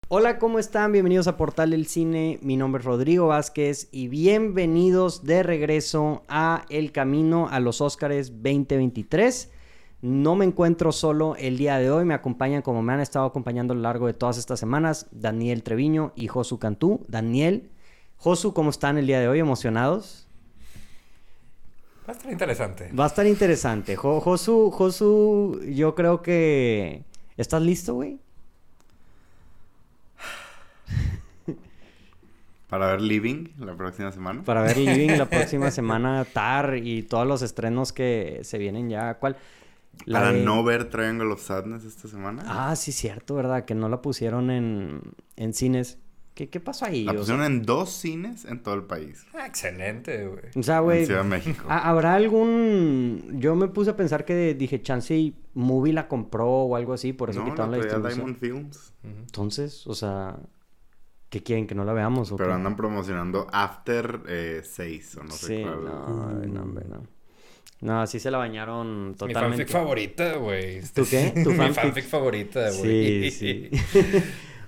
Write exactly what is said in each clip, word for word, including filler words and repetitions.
Hola, ¿cómo están? Bienvenidos a Portal del Cine. Mi nombre es Rodrigo Vázquez y bienvenidos de regreso a El Camino a los Óscares veinte veintitrés. No me encuentro solo el día de hoy, me acompañan como me han estado acompañando a lo largo de todas estas semanas, Daniel Treviño y Josu Cantú. Daniel, Josu, ¿cómo están el día de hoy? ¿Emocionados? Va a estar interesante. Va a estar interesante. Jo- Josu, Josu, yo creo que... ¿Estás listo, güey? Para ver Living la próxima semana. Para ver Living la próxima semana, Tar y todos los estrenos que se vienen ya. ¿Cuál? La Para de... no ver Triangle of Sadness esta semana. Ah, sí, cierto, ¿verdad? Que no la pusieron en, en cines. ¿Qué, ¿Qué pasó ahí? La O pusieron sea, en dos cines en todo el país. Ah, excelente, güey. o sea, güey... En Ciudad de México. ¿ha- ¿Habrá algún...? Yo me puse a pensar que dije, chance y Movie la compró o algo así, por eso no, quitaron la la traía distribución. Diamond Films. Ujú. Entonces, o sea... ¿Qué quieren? ¿Que no la veamos o Pero qué? andan promocionando After eh, seis o no sé Sí, cuál. no, no, hombre, no. No, así se la bañaron Mi totalmente. fanfic favorita, güey. ¿Tú qué? ¿Tu Mi fanfic? fanfic favorita, güey. Sí, sí.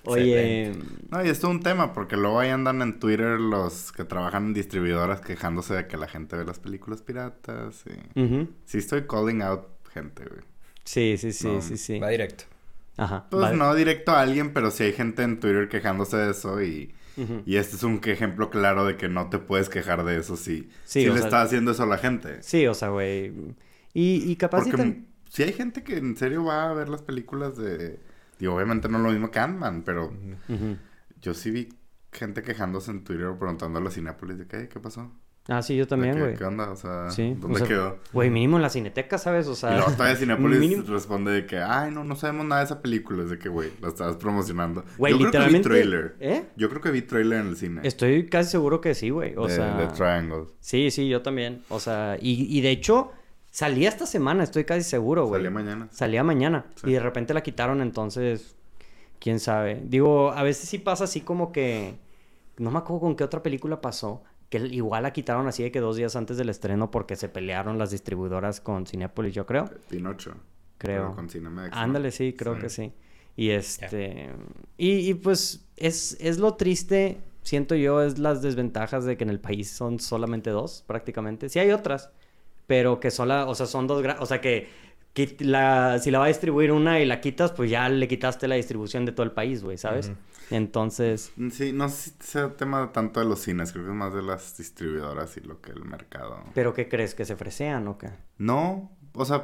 Oye, No, y esto es un tema, porque luego ahí andan en Twitter los que trabajan en distribuidoras quejándose de que la gente ve las películas piratas. Y... ujú. Sí estoy calling out gente, güey. Sí, sí, sí, No, sí, sí. Va directo. Ajá. Pues vale. no directo a alguien, pero sí hay gente en Twitter quejándose de eso y... Ujú. Y este es un que- ejemplo claro de que no te puedes quejar de eso si, Sí, si o le sea- está haciendo eso a la gente. Sí, o sea, güey. Y, y capaz sí Porque tam- si hay gente que en serio va a ver las películas de... Digo, obviamente no es lo mismo que Ant-Man, pero Ujú. yo sí vi gente quejándose en Twitter o preguntándole a Cinépolis de ¿qué? ¿Qué pasó? Ah, sí, yo ¿De también, qué, güey. ¿Qué onda? O sea, Sí. ¿dónde o sea, quedó? Güey, mínimo en la cineteca, ¿sabes? O sea... Y luego todavía Cinépolis mínimo- responde de que, ay, no, no sabemos nada de esa película. Es de que, güey, la estabas promocionando. Güey, yo literalmente... creo que vi trailer. ¿Eh? Yo creo que vi trailer en el cine. Estoy casi seguro que sí, güey. O de, sea... de Triangle. Sí, sí, yo también. O sea, y, y de hecho, salía esta semana, estoy casi seguro, güey. Salía mañana. Salía mañana. Sí. Y de repente la quitaron, entonces... ¿Quién sabe? Digo, a veces sí pasa así como que... No me acuerdo con qué otra película pasó. Que igual la quitaron así de que dos días antes del estreno porque se pelearon las distribuidoras con Cinépolis, yo creo. Pinocho. Creo. Pero con Cinemex, ¿no? Ándale, sí, creo Sí. que sí. Y este... Y, y pues es, es lo triste, siento yo, es las desventajas de que en el país son solamente dos, prácticamente. Sí hay otras, pero que sola, o sea, son dos... gra- O sea, que, que la, si la va a distribuir una y la quitas, pues ya le quitaste la distribución de todo el país, güey, ¿sabes? Ujú. Entonces... Sí, no sé si sea tema tanto de los cines, creo que es más de las distribuidoras y lo que el mercado. ¿Pero qué crees? ¿Que se fresean o qué? No, o sea,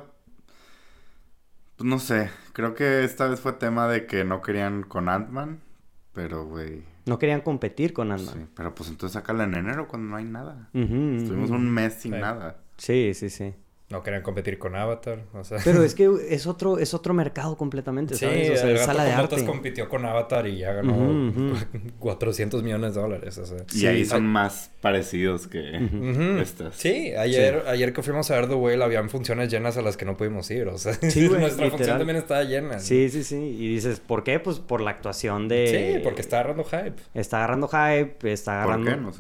pues no sé, creo que esta vez fue tema de que no querían con Ant-Man, pero güey, No querían competir con Ant-Man. sí, pero pues entonces sácala en enero cuando no hay nada. Ujú, ujú. Estuvimos un mes sin Sí. nada. Sí, sí, sí. No querían competir con Avatar, o sea... Pero es que es otro, es otro mercado completamente, Sí, ¿sabes? O sea, el es Gato sala de con Botas arte. compitió con Avatar y ya ganó Ujú, ujú. cuatrocientos millones de dólares, o sea... Y Sí. ahí son más parecidos que Ujú. Ujú. estas. Sí, ayer, ayer que fuimos a ver The Whale habían funciones llenas a las que no pudimos ir, o sea... Sí, güey, nuestra función literal. también estaba llena. Sí, sí, sí. Y dices, ¿por qué? Pues por la actuación de... Sí, porque está agarrando hype. Está agarrando hype, está ¿Por agarrando... qué? No sé.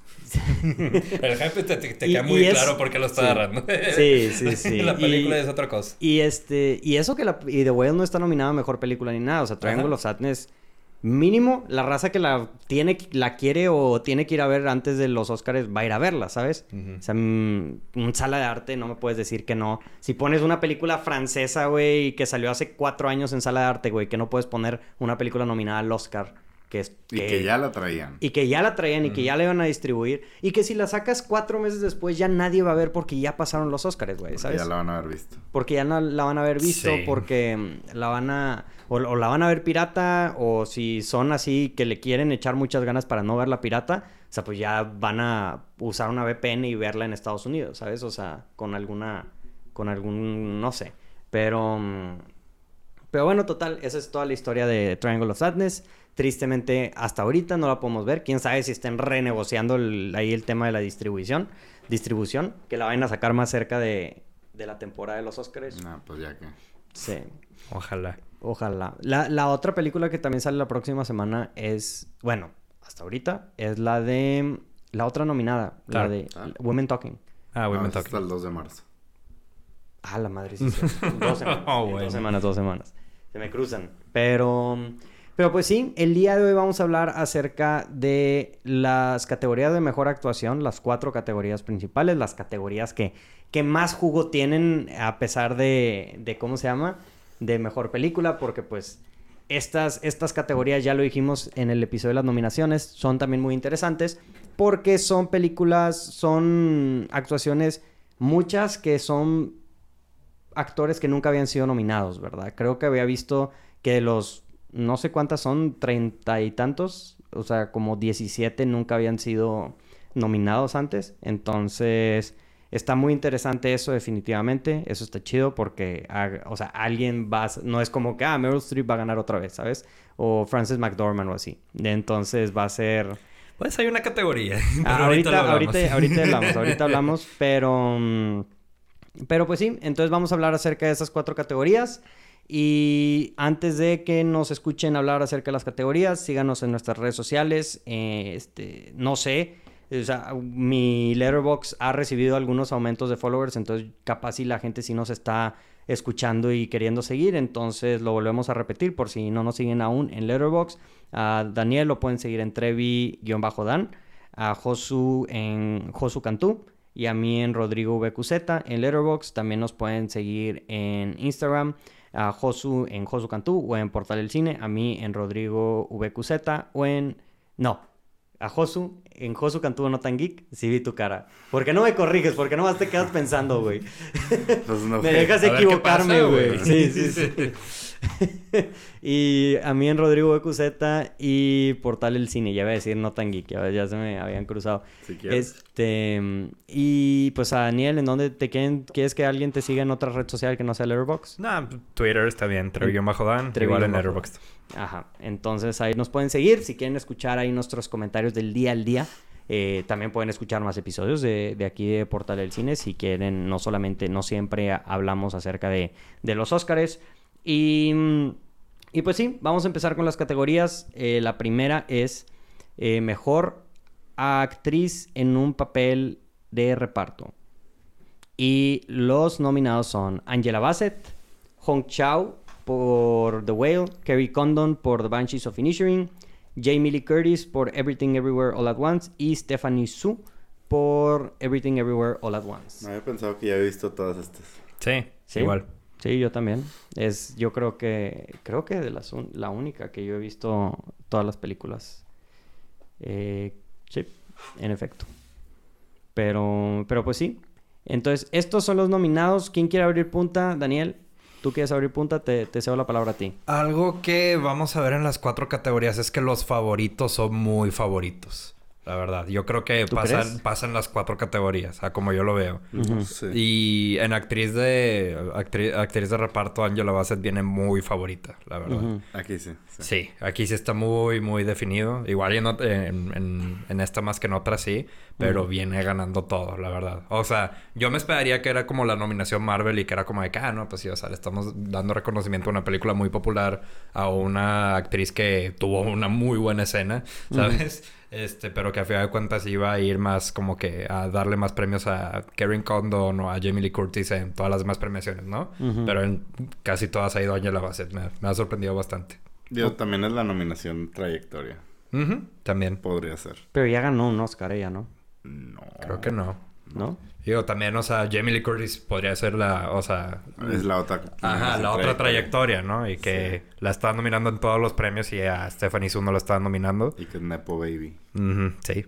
El hype te, te, te Y- queda y muy es- claro por qué lo está sí. agarrando. Sí, sí, sí. La película Y- es otra cosa. Y este... Y eso que la... Y The Whale no está nominada a Mejor Película ni nada. O sea, Triangle Ajá. of Sadness... Mínimo, la raza que la tiene... La quiere o tiene que ir a ver antes de los Oscars va a ir a verla, ¿sabes? Ujú. O sea, mm, un sala de arte, no me puedes decir que no. Si pones una película francesa, güey, que salió hace cuatro años en sala de arte, güey, que no puedes poner una película nominada al Oscar, que es... Y que ya la traían. Y que ya la traían y que Ujú. ya la iban a distribuir. Y que si la sacas cuatro meses después ya nadie va a ver porque ya pasaron los Oscars, güey, Porque ¿sabes? ya la van a haber visto. Porque ya no la van a haber visto, Sí. porque mm, la van a... O, o la van a ver pirata, o si son así que le quieren echar muchas ganas para no verla pirata, o sea, pues ya van a usar una V P N y verla en Estados Unidos, ¿sabes? O sea, con alguna... Con algún... No sé. Pero... mm, Pero bueno, total, esa es toda la historia de Triangle of Sadness. Tristemente, hasta ahorita no la podemos ver. Quién sabe si estén renegociando el- ahí el tema de la distribución. Distribución, que la vayan a sacar más cerca de, de la temporada de los Oscars. No, pues ya que. Sí, Ojalá. ojalá. La, la otra película que también sale la próxima semana es, bueno, hasta ahorita, es la de la otra nominada, Claro. la de Ah. Women Talking. Ah, Women No, es hasta Talking. el dos de marzo. Ah, la madre, sí. sí. Dos semanas. Oh, sí, bueno. Dos semanas, dos semanas. Se me cruzan. Pero, Pero pues sí, el día de hoy vamos a hablar acerca de las categorías de mejor actuación, las cuatro categorías principales, las categorías que, que más jugo tienen a pesar de, de, ¿cómo se llama? De mejor película, porque pues estas, estas categorías, ya lo dijimos en el episodio de las nominaciones, son también muy interesantes porque son películas, son actuaciones, muchas que son actores que nunca habían sido nominados, ¿verdad? Creo que había visto que los... No sé cuántas son, treinta y tantos, o sea, como diecisiete nunca habían sido nominados antes. Entonces, está muy interesante eso definitivamente. Eso está chido porque, o sea, alguien va a... No es como que, ah, Meryl Streep va a ganar otra vez, ¿sabes? O Frances McDormand o así. Entonces, va a ser... Pues hay una categoría. Ah, ahorita, ahorita, ahorita hablamos, ahorita hablamos, pero... Pero pues sí, entonces vamos a hablar acerca de esas cuatro categorías. Y antes de que nos escuchen hablar acerca de las categorías, síganos en nuestras redes sociales. Eh, este, no sé, o sea, mi Letterboxd ha recibido algunos aumentos de followers, entonces capaz si la gente sí nos está escuchando y queriendo seguir, entonces lo volvemos a repetir por si no nos siguen aún en Letterboxd. A Daniel lo pueden seguir en Trevi-Dan, a Josu en Josu Cantú y a mí en Rodrigo V Q Z en Letterboxd. También nos pueden seguir en Instagram, a Josu en Josu Cantú o en Portal del Cine, a mí en Rodrigo V Q Z o en... No, a Josu en Josu Cantú No Tan Geek, sí vi tu cara. ¿Por qué no me corriges? ¿Por qué nomás te quedas pensando, güey? Pues no, me dejas a equivocarme, güey. Pasa, sí, sí, sí. Y a mí en Rodrigo V Q Z y Portal El Cine, ya iba a decir No Tan Geek, ya, ya se me habían cruzado. Si quieres. Este, y pues a Daniel, ¿en dónde te quieren, quieres que alguien te siga en otra red social que no sea Letterboxd? No, Twitter está bien, Trevi-Dan, igual en Letterboxd. Ajá, entonces ahí nos pueden seguir, si quieren escuchar ahí nuestros comentarios del día al día. Eh, también pueden escuchar más episodios de, de aquí de Portal del Cine si quieren. No solamente, no siempre hablamos acerca de, de los Óscares. Y, y pues sí, vamos a empezar con las categorías. Eh, la primera es eh, Mejor Actriz en un papel de reparto. Y los nominados son Angela Bassett, Hong Chau por The Whale, Kerry Condon por The Banshees of Inisherin, Jamie Lee Curtis por Everything Everywhere All at Once y Stephanie Hsu por Everything Everywhere All at Once. No había pensado que ya he visto todas estas. Sí, ¿Sí? igual. Sí, yo también. Es, yo creo que, creo que de las un, la única que yo he visto todas las películas. Eh, sí, en efecto. Pero, pero pues sí. Entonces, estos son los nominados. ¿Quién quiere abrir punta? Daniel, ¿tú quieres abrir punta? Te, te cedo la palabra a ti. Algo que vamos a ver en las cuatro categorías es que los favoritos son muy favoritos. La verdad, yo creo que pasan, pasan las cuatro categorías, a como yo lo veo. Uh-huh. Sí. Y en actriz de actriz, actriz de reparto, Angela Bassett viene muy favorita, la verdad. Uh-huh. Aquí sí, sí. Sí, aquí sí está muy, muy definido. Igual en, en, en, en esta más que en otra sí, pero uh-huh. viene ganando todo, la verdad. O sea, yo me esperaría que era como la nominación Marvel y que era como de que, ah, no, pues sí, o sea, le estamos dando reconocimiento a una película muy popular, a una actriz que tuvo una muy buena escena, ¿sabes? Uh-huh. Este, pero que a final de cuentas iba a ir más como que a darle más premios a Kerry Condon o a Jamie Lee Curtis en todas las demás premiaciones, ¿no? Uh-huh. Pero en casi todas ha ido Angela Bassett. Me, me ha sorprendido bastante. Digo, también es la nominación trayectoria. Uh-huh. También. Podría ser. Pero ya ganó un Oscar ella, ¿no? No. Creo que no. ¿No? Digo, también, o sea, Jamie Lee Curtis podría ser la, o sea... Es la otra... Ajá, la otra trayectoria, ¿no? Y que sí. La estaban nominando en todos los premios y a Stephanie Hsu no la estaban nominando. Y que es Nepo Baby. Uh-huh, sí.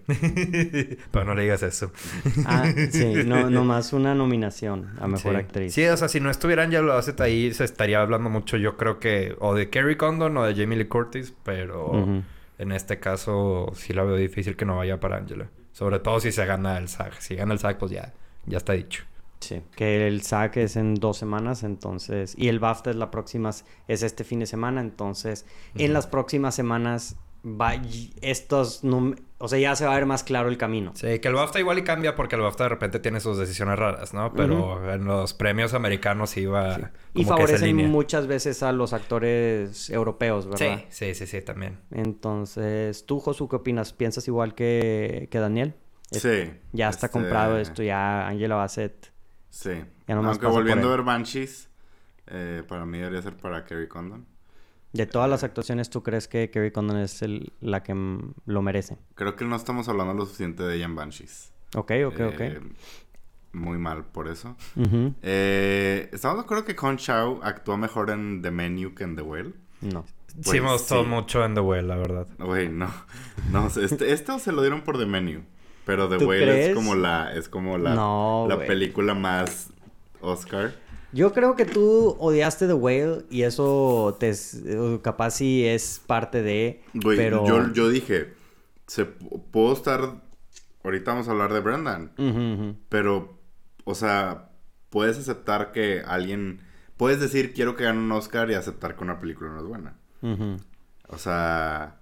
Pero no le digas eso. Ah, sí. No, nomás una nominación a Mejor sí. Actriz. Sí, o sea, si no estuviera Angela Bassett ahí, se estaría hablando mucho, yo creo que... O de Kerry Condon o de Jamie Lee Curtis, pero... Uh-huh. En este caso, sí la veo difícil que no vaya para Angela. Sobre todo si se gana el SAG. Si gana el SAG, pues ya... Ya está dicho. Sí. Que el SAG es en dos semanas, entonces... Y el BAFTA es la próxima... Es este fin de semana, entonces... Uh-huh. En las próximas semanas... Va, estos... Num- o sea, ya se va a ver más claro el camino. Sí, que el BAFTA igual y cambia porque el BAFTA de repente tiene sus decisiones raras, ¿no? Pero uh-huh. en los premios americanos sí va... Sí. Y favorecen muchas veces a los actores europeos, ¿verdad? Sí, sí, sí, sí, también. Entonces... ¿Tú, Josu, qué opinas? ¿Piensas igual que, que Daniel? Sí. Ya está este... comprado esto, ya Angela Bassett. Sí. Ya no Aunque volviendo a ver Banshees, eh, para mí debería ser para Kerry Condon. De todas las actuaciones, ¿tú crees que Kerry Condon es el, la que mm, lo merece? Creo que no estamos hablando lo suficiente de ella en Banshees. Ok, ok, Eh, ok. Muy mal por eso. Ujú. Eh, ¿Estamos de acuerdo que Hong Chau actuó mejor en The Menu que en The Whale? No. Sí Pues me gustó sí. mucho en The Whale, la verdad. Güey, no. No, este, esto se lo dieron por The Menu. Pero The ¿Tú Whale crees? es como la... Es como la, No, la güey. película más Oscar. Yo creo que tú odiaste The Whale y eso te eh, capaz sí es parte de... Güey, pero... yo, yo dije... Se, puedo estar... Ahorita vamos a hablar de Brendan. Ujú, ujú. Pero... O sea... Puedes aceptar que alguien... Puedes decir quiero que gane un Oscar y aceptar que una película no es buena. Ujú. O sea...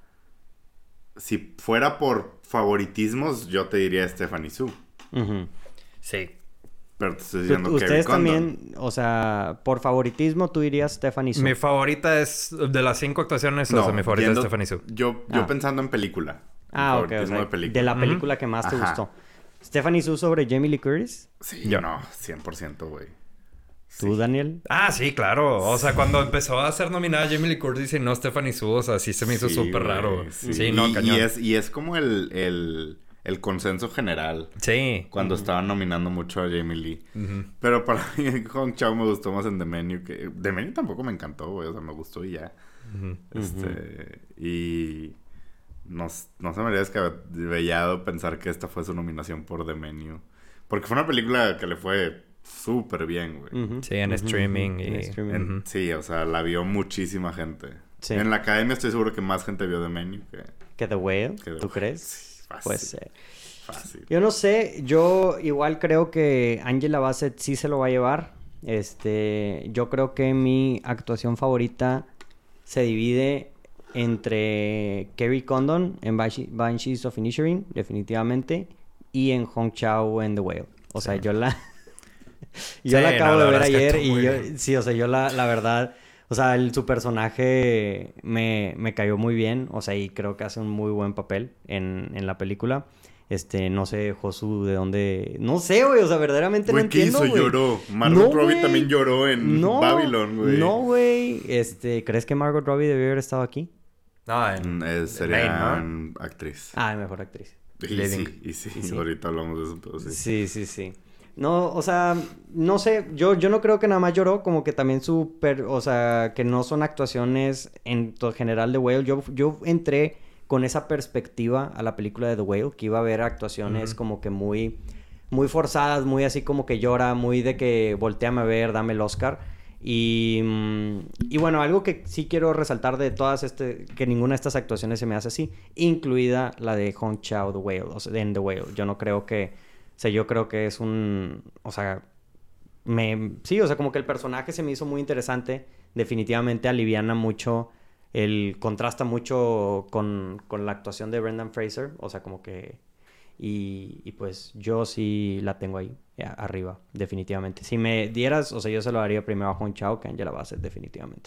Si fuera por favoritismos, yo te diría Stephanie Su. Ujú. Sí. Pero te estoy Tú- diciendo Kerry Ustedes Condon. también, o sea, por favoritismo tú dirías Stephanie Su. Mi favorita es... De las cinco actuaciones, o sea, mi favorita yendo- es Stephanie Su. Yo, yo Ah. pensando en película. Ah, ok, o Favoritismo sea, de película. de la Ujú. película que más te Ajá. gustó. Stephanie Su sobre Jamie Lee Curtis. Sí, Yo. no, cien por ciento, güey. ¿Tú, Sí. Daniel? Ah, sí, claro. O sea, cuando empezó a ser nominada Jamie Lee Curtis y no Stephanie Su, o sea, sí se me hizo Sí, súper güey, raro. Sí, Sí, no, y, cañón. y es, y es como el, el, el consenso general Sí. cuando estaban nominando mucho a Jamie Lee. Ujú. Pero para mí Hong Chau me gustó más en The Menu que... The Menu tampoco me encantó, güey. O sea, me gustó y ya. Ujú. Este... Y... No, no se me haría descabellado pensar que esta fue su nominación por The Menu. Porque fue una película que le fue súper bien, güey. Ujú, Sí, en ujú, streaming ujú, y- en streaming. En- Ujú. Sí, o sea, la vio muchísima gente. Sí. En la academia estoy seguro que más gente vio The Menu que... ¿Que The Whale? que The ¿Tú Whale. crees? Sí, fácil. Puede ser. Fácil. Yo no sé, yo igual creo que Angela Bassett sí se lo va a llevar. Este, yo creo que mi actuación favorita se divide entre Kerry Condon en Banshee- Banshees of Inisherin, definitivamente, y en Hong Chau en The Whale. O sea, Sí. yo la yo Sí, la no, acabo la de ver verdad es que ayer actuó y muy yo bien. sí, o sea, yo la, la verdad, o sea, el, su personaje me, me cayó muy bien, o sea, y creo que hace un muy buen papel en, en la película. Este, no sé, Josu, de dónde... No sé, güey, o sea, verdaderamente Güey, no ¿qué entiendo, hizo? güey. Lloró. Margot No, Robbie güey. también lloró en No, Babylon, güey. No, güey. Este, ¿crees que Margot Robbie debió haber estado aquí? No, en... Mm, eh, sería actriz. Ah, mejor actriz. Y Living. sí, y sí, Y sí. ahorita hablamos de eso, pero sí. Sí, sí, sí. No, o sea, no sé, yo, yo no creo que nada más lloró, como que también su, per- o sea, que no son actuaciones en to- general de Whale. Yo, yo entré con esa perspectiva a la película de The Whale, que iba a haber actuaciones Ujú. como que muy, muy forzadas, muy así como que llora, muy de que volteame a ver, dame el Oscar. Y, mm, y bueno, algo que sí quiero resaltar de todas este, que ninguna de estas actuaciones se me hace así, incluida la de Hong Chau The Whale, o sea, en The Whale. Yo no creo que, o sea, yo creo que es un, o sea, me, sí, o sea, como que el personaje se me hizo muy interesante, definitivamente aliviana mucho, el contrasta mucho con, con la actuación de Brendan Fraser, o sea, como que, y, y pues yo sí la tengo ahí, a- arriba, definitivamente. Si me dieras, o sea, yo se lo daría primero a Hong Chau que a Angela Bassett, definitivamente.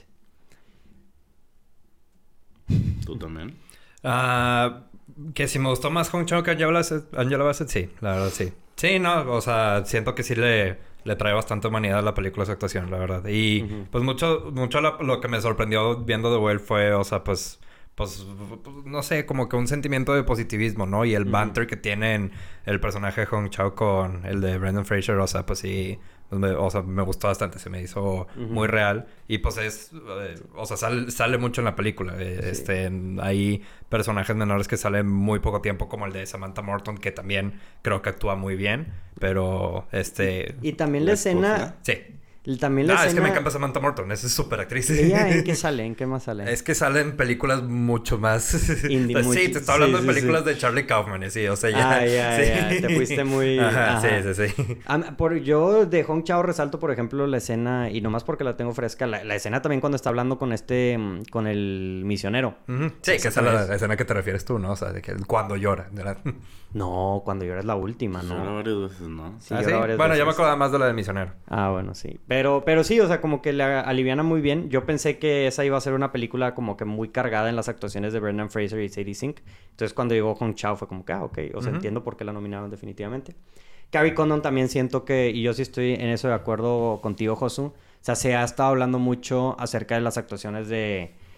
¿Tú también? Ah, que si me gustó más Hong Chau que Angela Bassett, Angela Bassett, sí, la verdad sí. Sí, no, o sea, siento que sí le, le trae bastante humanidad a la película su actuación, la verdad. Y Ujú. pues mucho, mucho lo, lo que me sorprendió viendo The Whale fue, o sea, pues, pues, no sé, como que un sentimiento de positivismo, ¿no? Y el Ujú. banter que tienen el personaje de Hong Chau con el de Brendan Fraser, o sea, pues sí, pues me- o sea, me gustó bastante, se me hizo Ujú. muy real. Y pues es, eh, o sea, sal- sale mucho en la película. eh, Sí. Este, en- hay personajes menores que salen muy poco tiempo, como el de Samantha Morton, que también creo que actúa muy bien. Pero, este... Y también la, La escena, esposa. Sí. también la Ah, escena... es que me encanta Samantha Morton, esa es súper actriz. ¿Ella en qué sale? ¿En qué más sale? Es que salen películas mucho más... Indie, Pues muy sí, chi- te estoy hablando sí, de sí, películas sí. de Charlie Kaufman, y sí, o sea, ya... Ah, ya, sí. ya, te fuiste muy- Ajá, ajá. sí, sí, sí. Ah, por, yo de Hong Chau resalto, por ejemplo, la escena, y nomás porque la tengo fresca, la, la escena también cuando está hablando con este, mm, con el misionero. Ujú. Sí, que esa es también la escena que te refieres tú, ¿no? O sea, de que cuando llora, ¿verdad? No, cuando llora es la última, Lloró ¿no? varias veces, ¿no? Sí, ¿Ah, llora sí? varias Bueno, ya me veces. acordaba más de la del misionero. Ah, bueno, sí. Pero, pero sí, o sea, como que le aliviana muy bien. Yo pensé que esa iba a ser una película como que muy cargada en las actuaciones de Brendan Fraser y Sadie Sink. Entonces, cuando llegó Hong Chau fue como que, ah, ok. O sea, Ujú. entiendo por qué la nominaron definitivamente. Kerry Condon también siento que, y yo sí estoy en eso de acuerdo contigo, Josu. O sea, se ha estado hablando mucho acerca de las actuaciones de,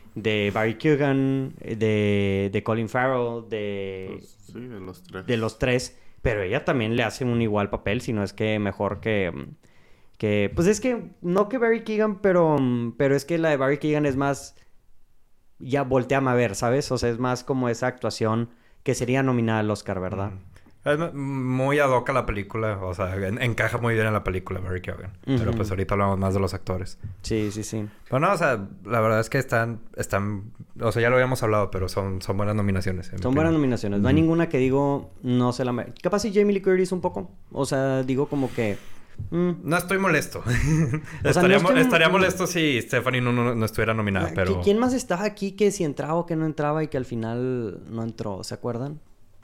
de Barry Keoghan, de, de Colin Farrell, de... Pues, sí, de los tres. De los tres. Pero ella también le hace un igual papel, si no es que mejor que... que pues es que... No que Barry Keoghan, pero... Pero es que la de Barry Keoghan es más... Ya volteame a ver, ¿sabes? O sea, es más como esa actuación que sería nominada al Oscar, ¿verdad? Mm. Es muy ad hoc a la película. O sea, en- encaja muy bien en la película Barry Keoghan. Ujú. Pero pues ahorita hablamos más de los actores. Sí, sí, sí. Pero no, o sea, la verdad es que están... están o sea, ya lo habíamos hablado, pero son, son buenas nominaciones. en mi Son buenas opinión. nominaciones. No hay ninguna que digo no se la mere- Capaz si Jamie Lee Curtis un poco. O sea, digo como que... mm, No estoy molesto. sea, no estaría, mo- estoy- estaría molesto si Stephanie no, no, no estuviera nominada, ¿qui- pero... ¿Quién más estaba aquí que si entraba o que no entraba y que al final no entró? ¿Se acuerdan?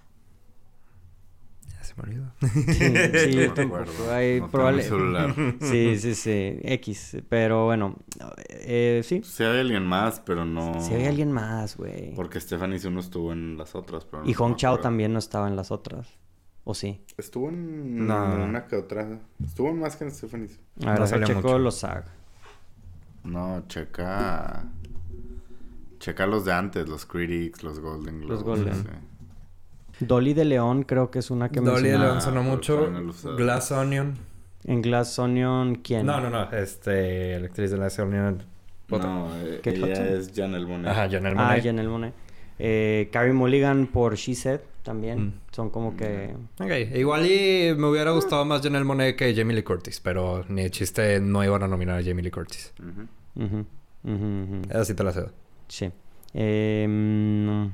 Ya se me olvidó. Sí, sí, yo No tampoco. recuerdo. Hay No tengo probable- mi celular. Sí, sí, sí. X. Pero bueno. Eh, sí. Sí hay alguien más, pero no... Si había alguien más, güey. Porque Stephanie sí no estuvo en las otras, pero no Y Hong me Chao acuerdo. también no estaba en las otras. ¿O sí? Estuvo en No. una que otra. Estuvo en más que en Stephanie. A ver, No no salió checo mucho. los S A G. No, checa... Checa los de antes, los Critics, los Golden Globes. Los Golden. sí. Dolly de León creo que es una que Dolly de mencionaba. León sonó Ah, mucho. pero no lo usaba. Glass Onion. En Glass Onion, ¿quién? No, no, no. Este... La actriz de Glass Onion... otra. No, eh, Kate ella Hudson. es Janelle Monáe. Ajá, Janelle Ah, Monáe. Janelle Monáe. Eh, Carey Mulligan por She Said también. Mm. Son como que... Ok, igual y me hubiera gustado más Janelle Monáe que Jamie Lee Curtis, pero ni de chiste no iban a nominar a Jamie Lee Curtis. Ujú. Ujú, ujú, ujú. Esa sí te la cedo. Sí. Em,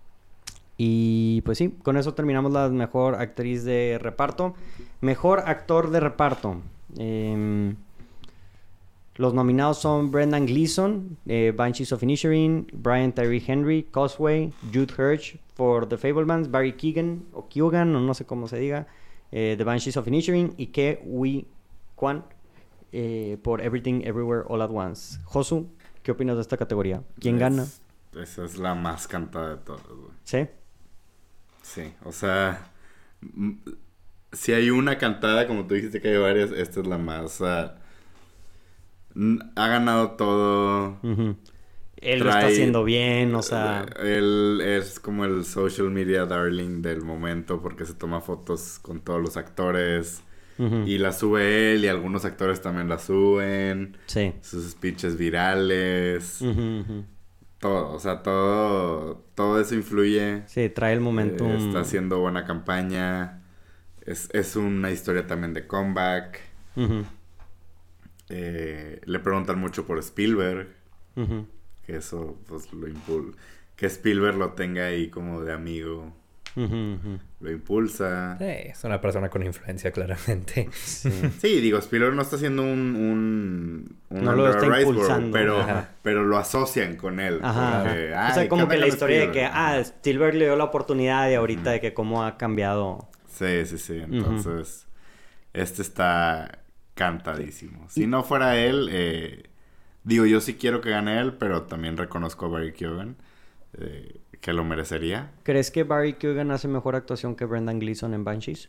y pues sí, con eso terminamos la mejor actriz de reparto. Mejor actor de reparto. Em, los nominados son Brendan Gleeson, eh, Banshees of Inisherin, Brian Tyree Henry, Causeway, Jude Hirsch for The Fabelmans, Barry Keoghan, o Keoghan, o no sé cómo se diga, eh, The Banshees of Inisherin, y Ke Huy Quan eh, por Everything Everywhere All at Once. Josu, ¿qué opinas de esta categoría? ¿Quién Es- gana? Esa es la más cantada de todas, güey. ¿Sí? Sí, o sea... m- Si hay una cantada, como tú dijiste que hay varias, esta es la más... ah, n- ha ganado todo. Ujú. Él lo está Trae- haciendo bien, o sea... Él es como el social media darling del momento porque se toma fotos con todos los actores ujú. y la sube él y algunos actores también la suben. Sí. Sus speeches virales. Ujú, ujú. Todo, o sea, todo, todo eso influye. Sí, trae el momentum. Eh, está haciendo buena campaña. Es, es una historia también de comeback. Ujú, Eh, le preguntan mucho por Spielberg. ujú. Que eso, pues, lo impulsa. Que Spielberg lo tenga ahí como de amigo. Ujú, ujú. Lo impulsa. Sí, es una persona con influencia, claramente. Sí. Sí, digo, Spielberg no está haciendo un... un, un No lo Under está Riceboro, impulsando. pero, Ajá. pero lo asocian con él. Ajá. Porque, o "Ay, sea, ¿qué como onda que la con historia de que, Spielberg?" ah, Spielberg le dio la oportunidad y ahorita de que cómo ha cambiado. Sí, sí, sí. Entonces, este está cantadísimo. Si no fuera él, eh, digo, yo sí quiero que gane él, pero también reconozco a Barry Keoghan, eh, que lo merecería. ¿Crees que Barry Keoghan hace mejor actuación que Brendan Gleeson en Banshees?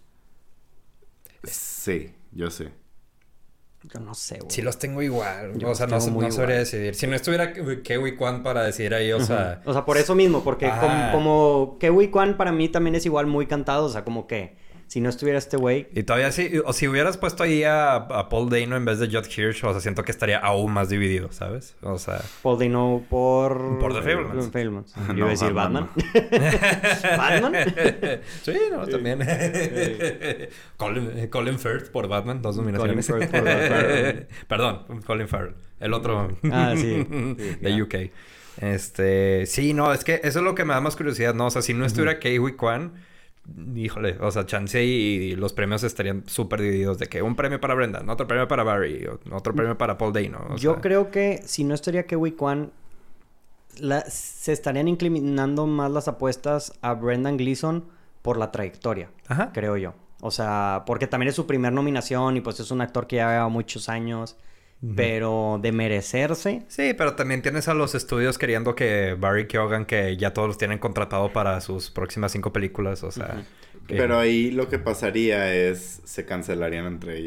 Sí, yo sé. Yo no sé, güey. Sí los tengo igual. Yo o sea, los no, tengo muy no sabría igual. decidir. Si no estuviera Kewi Kwan para decidir ahí, o sea... O sea, por eso mismo, porque Ajá. como, como Ke-Huy Quan para mí también es igual muy cantado, o sea, como que si no estuviera este güey, Y todavía sí... O si hubieras puesto ahí a, a Paul Dano en vez de Judd Hirsch, o sea, siento que estaría aún más dividido, ¿sabes? O sea... Paul Dano por... Por The Fabelmans. The Fabelmans. Yo No, iba a decir Batman. Batman. ¿Batman? Sí, no, también. Colin, Colin Firth por Batman, dos Colin nominaciones. Firth por Batman. Perdón, Colin Farrell. El otro Ah, sí. Sí, de ya. U K. Este, sí, no, es que eso es lo que me da más curiosidad, ¿no? O sea, si no estuviera Ke-Huy Quan, híjole, o sea, chance y, y los premios estarían súper divididos de que un premio para Brendan, otro premio para Barry, otro premio para Paul Dano. o Yo sea. creo que si no estaría Ke-Huy Quan, la- se estarían inclinando más las apuestas a Brendan Gleeson por la trayectoria, Ajá. creo yo. O sea, porque también es su primer nominación y pues es un actor que ya lleva muchos años. Pero de merecerse... Sí, pero también tienes a los estudios queriendo que Barry Keoghan, que ya todos los tienen contratado para sus próximas cinco películas, o sea... que- Pero ahí lo que pasaría es... Se cancelarían entre ellos.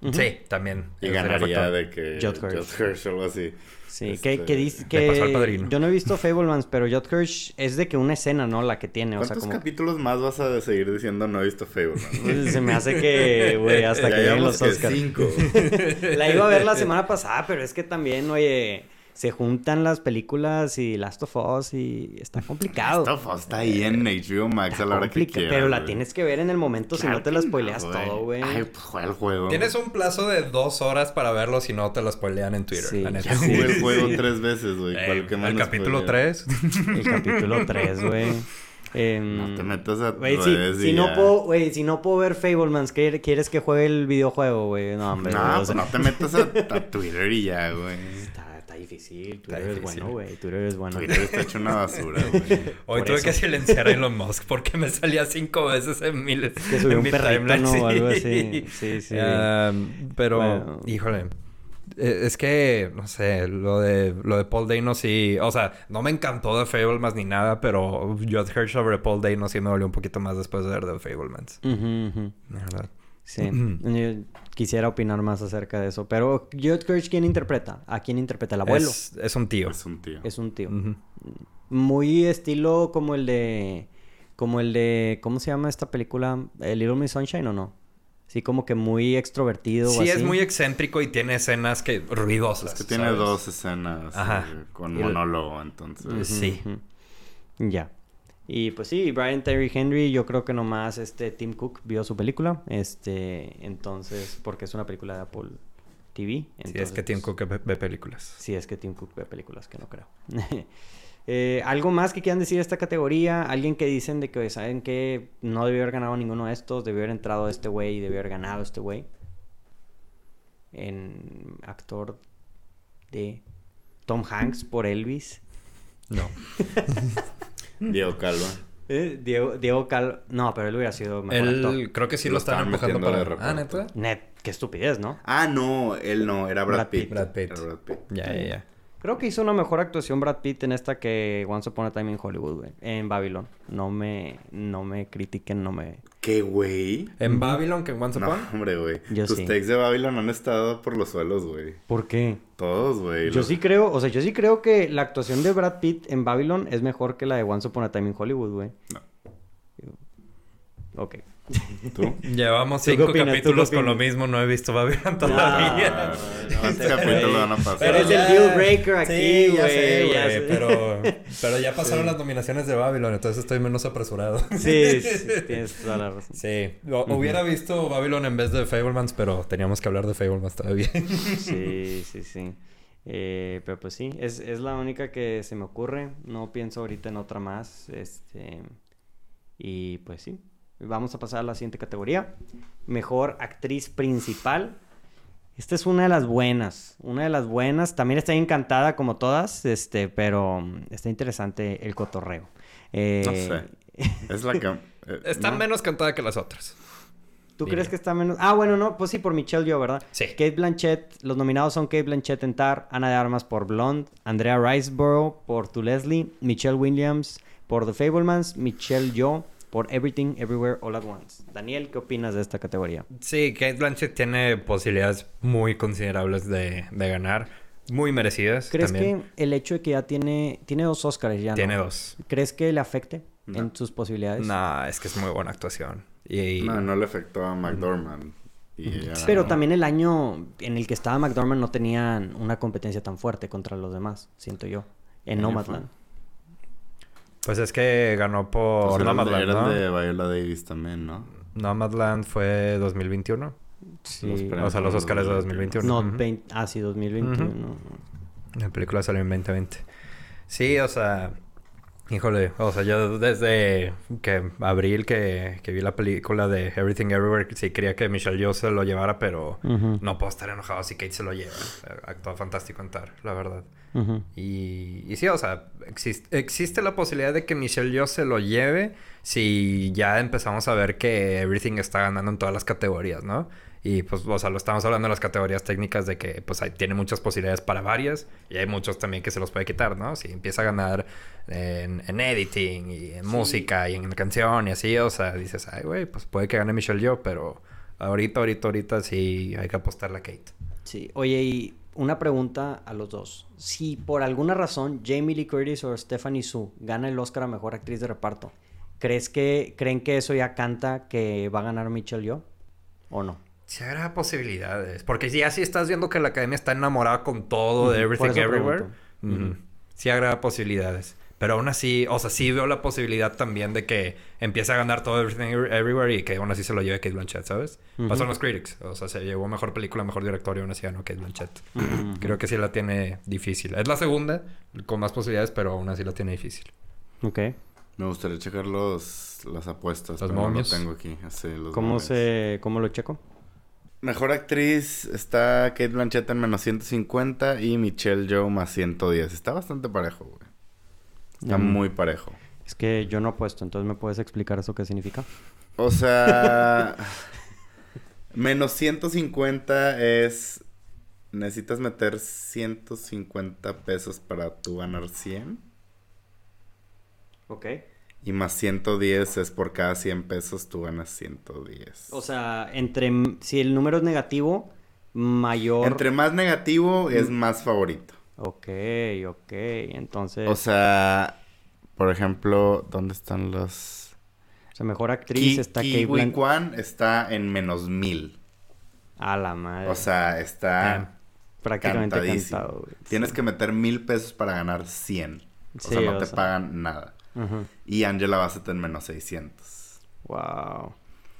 Uh-huh. Sí, también. Y Ese sería ganaría factor. de que... Judd Hirsch. Judd Hirsch o algo así. Sí, Este, que, que dice le pasó al Padrino. que... Yo no he visto Fablemans, pero Judd Hirsch es de que una escena, ¿no? La que tiene, o sea, ¿Cuántos como... capítulos más vas a seguir diciendo no he visto Fablemans? Se me hace que, güey, hasta Ya que lleguen llevamos los que Oscars. cinco. La iba a ver la semana pasada, pero es que también, oye... Se juntan las películas y Last of Us y está complicado. Last of Us está ahí en H B O Max a la hora que Complica- quieras. Pero la güey. tienes que ver en el momento, si Claro no te que la spoileas no, todo, güey. Ay, pues juega el juego. Tienes un plazo de dos horas para verlo si no te lo spoilean en Twitter. Sí, la neta. Ya jugué el Sí, juego sí. tres veces, güey. Eh, ¿Cuál- qué más el nos capítulo spoileas? tres. El capítulo tres, güey. Em, No te metas a Güey, redes si, y si no ya. puedo, güey, si no puedo ver Fablemans, ¿qué- ¿quieres que juegue el videojuego, güey? No, hombre. No, güey, o pues sea, no te metas a, a Twitter y ya, güey. está, está difícil. Twitter Está es difícil. bueno, güey. Twitter es bueno. Twitter está hecho una basura, güey. Hoy Por tuve eso. que silenciar a Elon Musk porque me salía cinco veces en mi, Que subió en un mi perrito, timeline. ¿no? O algo Sí. así. Sí, sí. Um, pero, Bueno. híjole. eh, Es que, no sé, lo de, lo de Paul Dano sí... O sea, no me encantó de Fablemans ni nada, pero Judd Hirsch sobre Paul Dano sí me dolió un poquito más después de ver The Fablemans. Ujú, ujú. La verdad. Sí. Yo quisiera opinar más acerca de eso. Pero, Judd Hirsch, ¿quién interpreta? ¿A quién interpreta? ¿El abuelo? Es, es un tío. Es un tío. Es un tío. Ujú. Muy estilo como el de... Como el de... ¿Cómo se llama esta película? ¿El Little Miss Sunshine o no? Sí, como que muy extrovertido. o Sí, es así. muy excéntrico y tiene escenas que ruidosas. Es que tiene ¿sabes? dos escenas Ajá. eh, con Y el- monólogo, entonces. Ujú, Sí. ujú. Ya. Y pues sí, Brian Terry Henry, yo creo que nomás este Tim Cook vio su película. Este, entonces, porque es una película de Apple T V. Sí, es entonces, que Tim pues, Cook ve, ve películas. Sí, es que Tim Cook ve películas que no creo. Eh, ¿algo más que quieran decir de esta categoría? ¿Alguien que dicen de que, ¿saben qué? No debió haber ganado ninguno de estos. Debió haber entrado este güey y debió haber ganado este güey. En actor de Tom Hanks por Elvis. No. Diego Calva. Eh, Diego, Diego Cal... No, pero él hubiera sido mejor actor. Él, creo que sí Lo lo, estaban estaban empujando metiendo para... de Ah, reparto. ¿neta? Net, qué estupidez, ¿no? Ah, no, él no, era Brad, Brad Pitt. Pitt. Brad Pitt. Era Brad Pitt. Ya, ya, ya. Creo que hizo una mejor actuación Brad Pitt en esta que Once Upon a Time in Hollywood, güey. En Babylon. No me... No me critiquen, no me... ¿Qué, güey? ¿En Babylon que en Once No, Upon? hombre, güey. Yo Tus sí. takes de Babylon han estado por los suelos, güey. ¿Por qué? Todos, güey. Yo Los- sí creo, o sea, yo sí creo que la actuación de Brad Pitt en Babylon es mejor que la de Once Upon a Time in Hollywood, güey. No. Ok. ¿Tú? Llevamos ¿Tú qué cinco opinas? ¿Tú qué capítulos con lo opinas? mismo. No he visto Babylon Ah, todavía. ¿Cuántos capítulos van a pasar? Pero es el deal breaker aquí, Sí, ya güey, sé, ya güey. sé. Pero, pero ya pasaron las nominaciones de Babylon, entonces estoy menos apresurado. Sí, sí, tienes toda la razón. Sí. O- Hubiera visto Babylon en vez de Fablemans, pero teníamos que hablar de Fablemans todavía. Sí, sí, sí. Eh, pero pues sí, es, es la única que se me ocurre. No pienso ahorita en otra más. Este. Y pues sí. Vamos a pasar a la siguiente categoría. Mejor actriz principal. Esta es una de las buenas. Una de las buenas. También está encantada como todas. Este, pero mm, está interesante el cotorreo. Eh, No sé. Es la que... eh, Está ¿no? menos cantada que las otras. ¿Tú Dime. crees que está menos? Ah, bueno, no, pues sí, por Michelle Yeoh, ¿verdad? Sí. Kate Blanchett, los nominados son Kate Blanchett en Tar, Ana de Armas por Blonde, Andrea Riseborough por To Leslie, Michelle Williams por The Fablemans, Michelle Yeoh por Everything Everywhere All at Once. Daniel, ¿qué opinas de esta categoría? Sí, Kate Blanchett tiene posibilidades muy considerables de, de ganar. Muy merecidas ¿Crees también. que el hecho de que ya tiene tiene dos Oscars ya, Tiene ¿no? dos. ¿Crees que le afecte No. en sus posibilidades? No, es que es muy buena actuación. Y, No, no le afectó a McDormand. Y ella Pero ganó. también el año en el que estaba McDormand no tenían una competencia tan fuerte contra los demás, siento yo, en ¿Qué año Nomadland. Pues es que ganó por Pues era el de- Nomadland, era ¿no? el de Viola Davis también, ¿no? Nomadland fue dos mil veintiuno. Los Sí. premios O sea, los fueron Oscars de dos mil veintiuno. No, Ujú. veinte ah, sí, dos mil veintiuno. La película salió en veinte veinte. Sí, o sea... Híjole, o sea, yo desde que abril que, que vi la película de Everything Everywhere, sí quería que Michelle Yeoh se lo llevara, pero Ujú. no puedo estar enojado si Kate se lo lleva. Actuó fantástico en Tar, la verdad. Ujú. Y, y sí, o sea, existe, existe la posibilidad de que Michelle Yeoh se lo lleve si ya empezamos a ver que Everything está ganando en todas las categorías, ¿no? Y pues, o sea, lo estamos hablando de las categorías técnicas de que pues hay, tiene muchas posibilidades para varias y hay muchos también que se los puede quitar, ¿no? Si empieza a ganar en, en editing y en Sí. música y en canción y así, o sea, dices, ay, güey, pues puede que gane Michelle Yeoh, pero... ahorita, ahorita, ahorita sí hay que apostarle a Kate. Sí. Oye, y una pregunta a los dos. Si por alguna razón Jamie Lee Curtis o Stephanie Su gana el Oscar a Mejor Actriz de Reparto, ¿crees que, ¿creen que eso ya canta que va a ganar Michelle Yeoh? ¿O no? Sí habrá posibilidades. Porque ya si estás viendo que la academia está enamorada con todo, de Ujú, por Everything eso Everywhere. pregunto. Ujú. Sí habrá posibilidades. Pero aún así, o sea, sí veo la posibilidad también de que empiece a ganar todo Everything Everywhere y que aún así se lo lleve Cate Blanchett, ¿sabes? Ujú. Pasó en los Critics. O sea, se llevó mejor película, mejor director y aún así ganó Cate Blanchett. Ujú. Creo que sí la tiene difícil. Es la segunda, con más posibilidades, pero aún así la tiene difícil. Ok. Me gustaría checar los, las apuestas. Los pero no momios. lo tengo aquí. Así, los ¿Cómo momios. se... ¿Cómo lo checo? Mejor actriz está Cate Blanchett en menos ciento cincuenta y Michelle Yeoh más ciento diez. Está bastante parejo, güey. Está Mm. muy parejo. Es que yo no apuesto, entonces ¿me puedes explicar eso qué significa? O sea... menos ciento cincuenta es... Necesitas meter ciento cincuenta pesos para tú ganar cien. Ok. Y más ciento diez es por cada cien pesos tú ganas ciento diez. O sea, entre... Si el número es negativo, mayor... Entre más negativo es más favorito. Ok, ok. Entonces... O sea, por ejemplo, ¿dónde están los...? O sea, mejor actriz Ki- está Cate Kiwi Blanchett. Kwan está en menos mil. A la madre. O sea, está prácticamente cantadísimo. cantado, güey. Tienes Sí. que meter mil pesos para ganar cien. O Sí, sea, no o te sea. pagan nada. Ajá. Y Angela Bassett en menos seiscientos. Wow.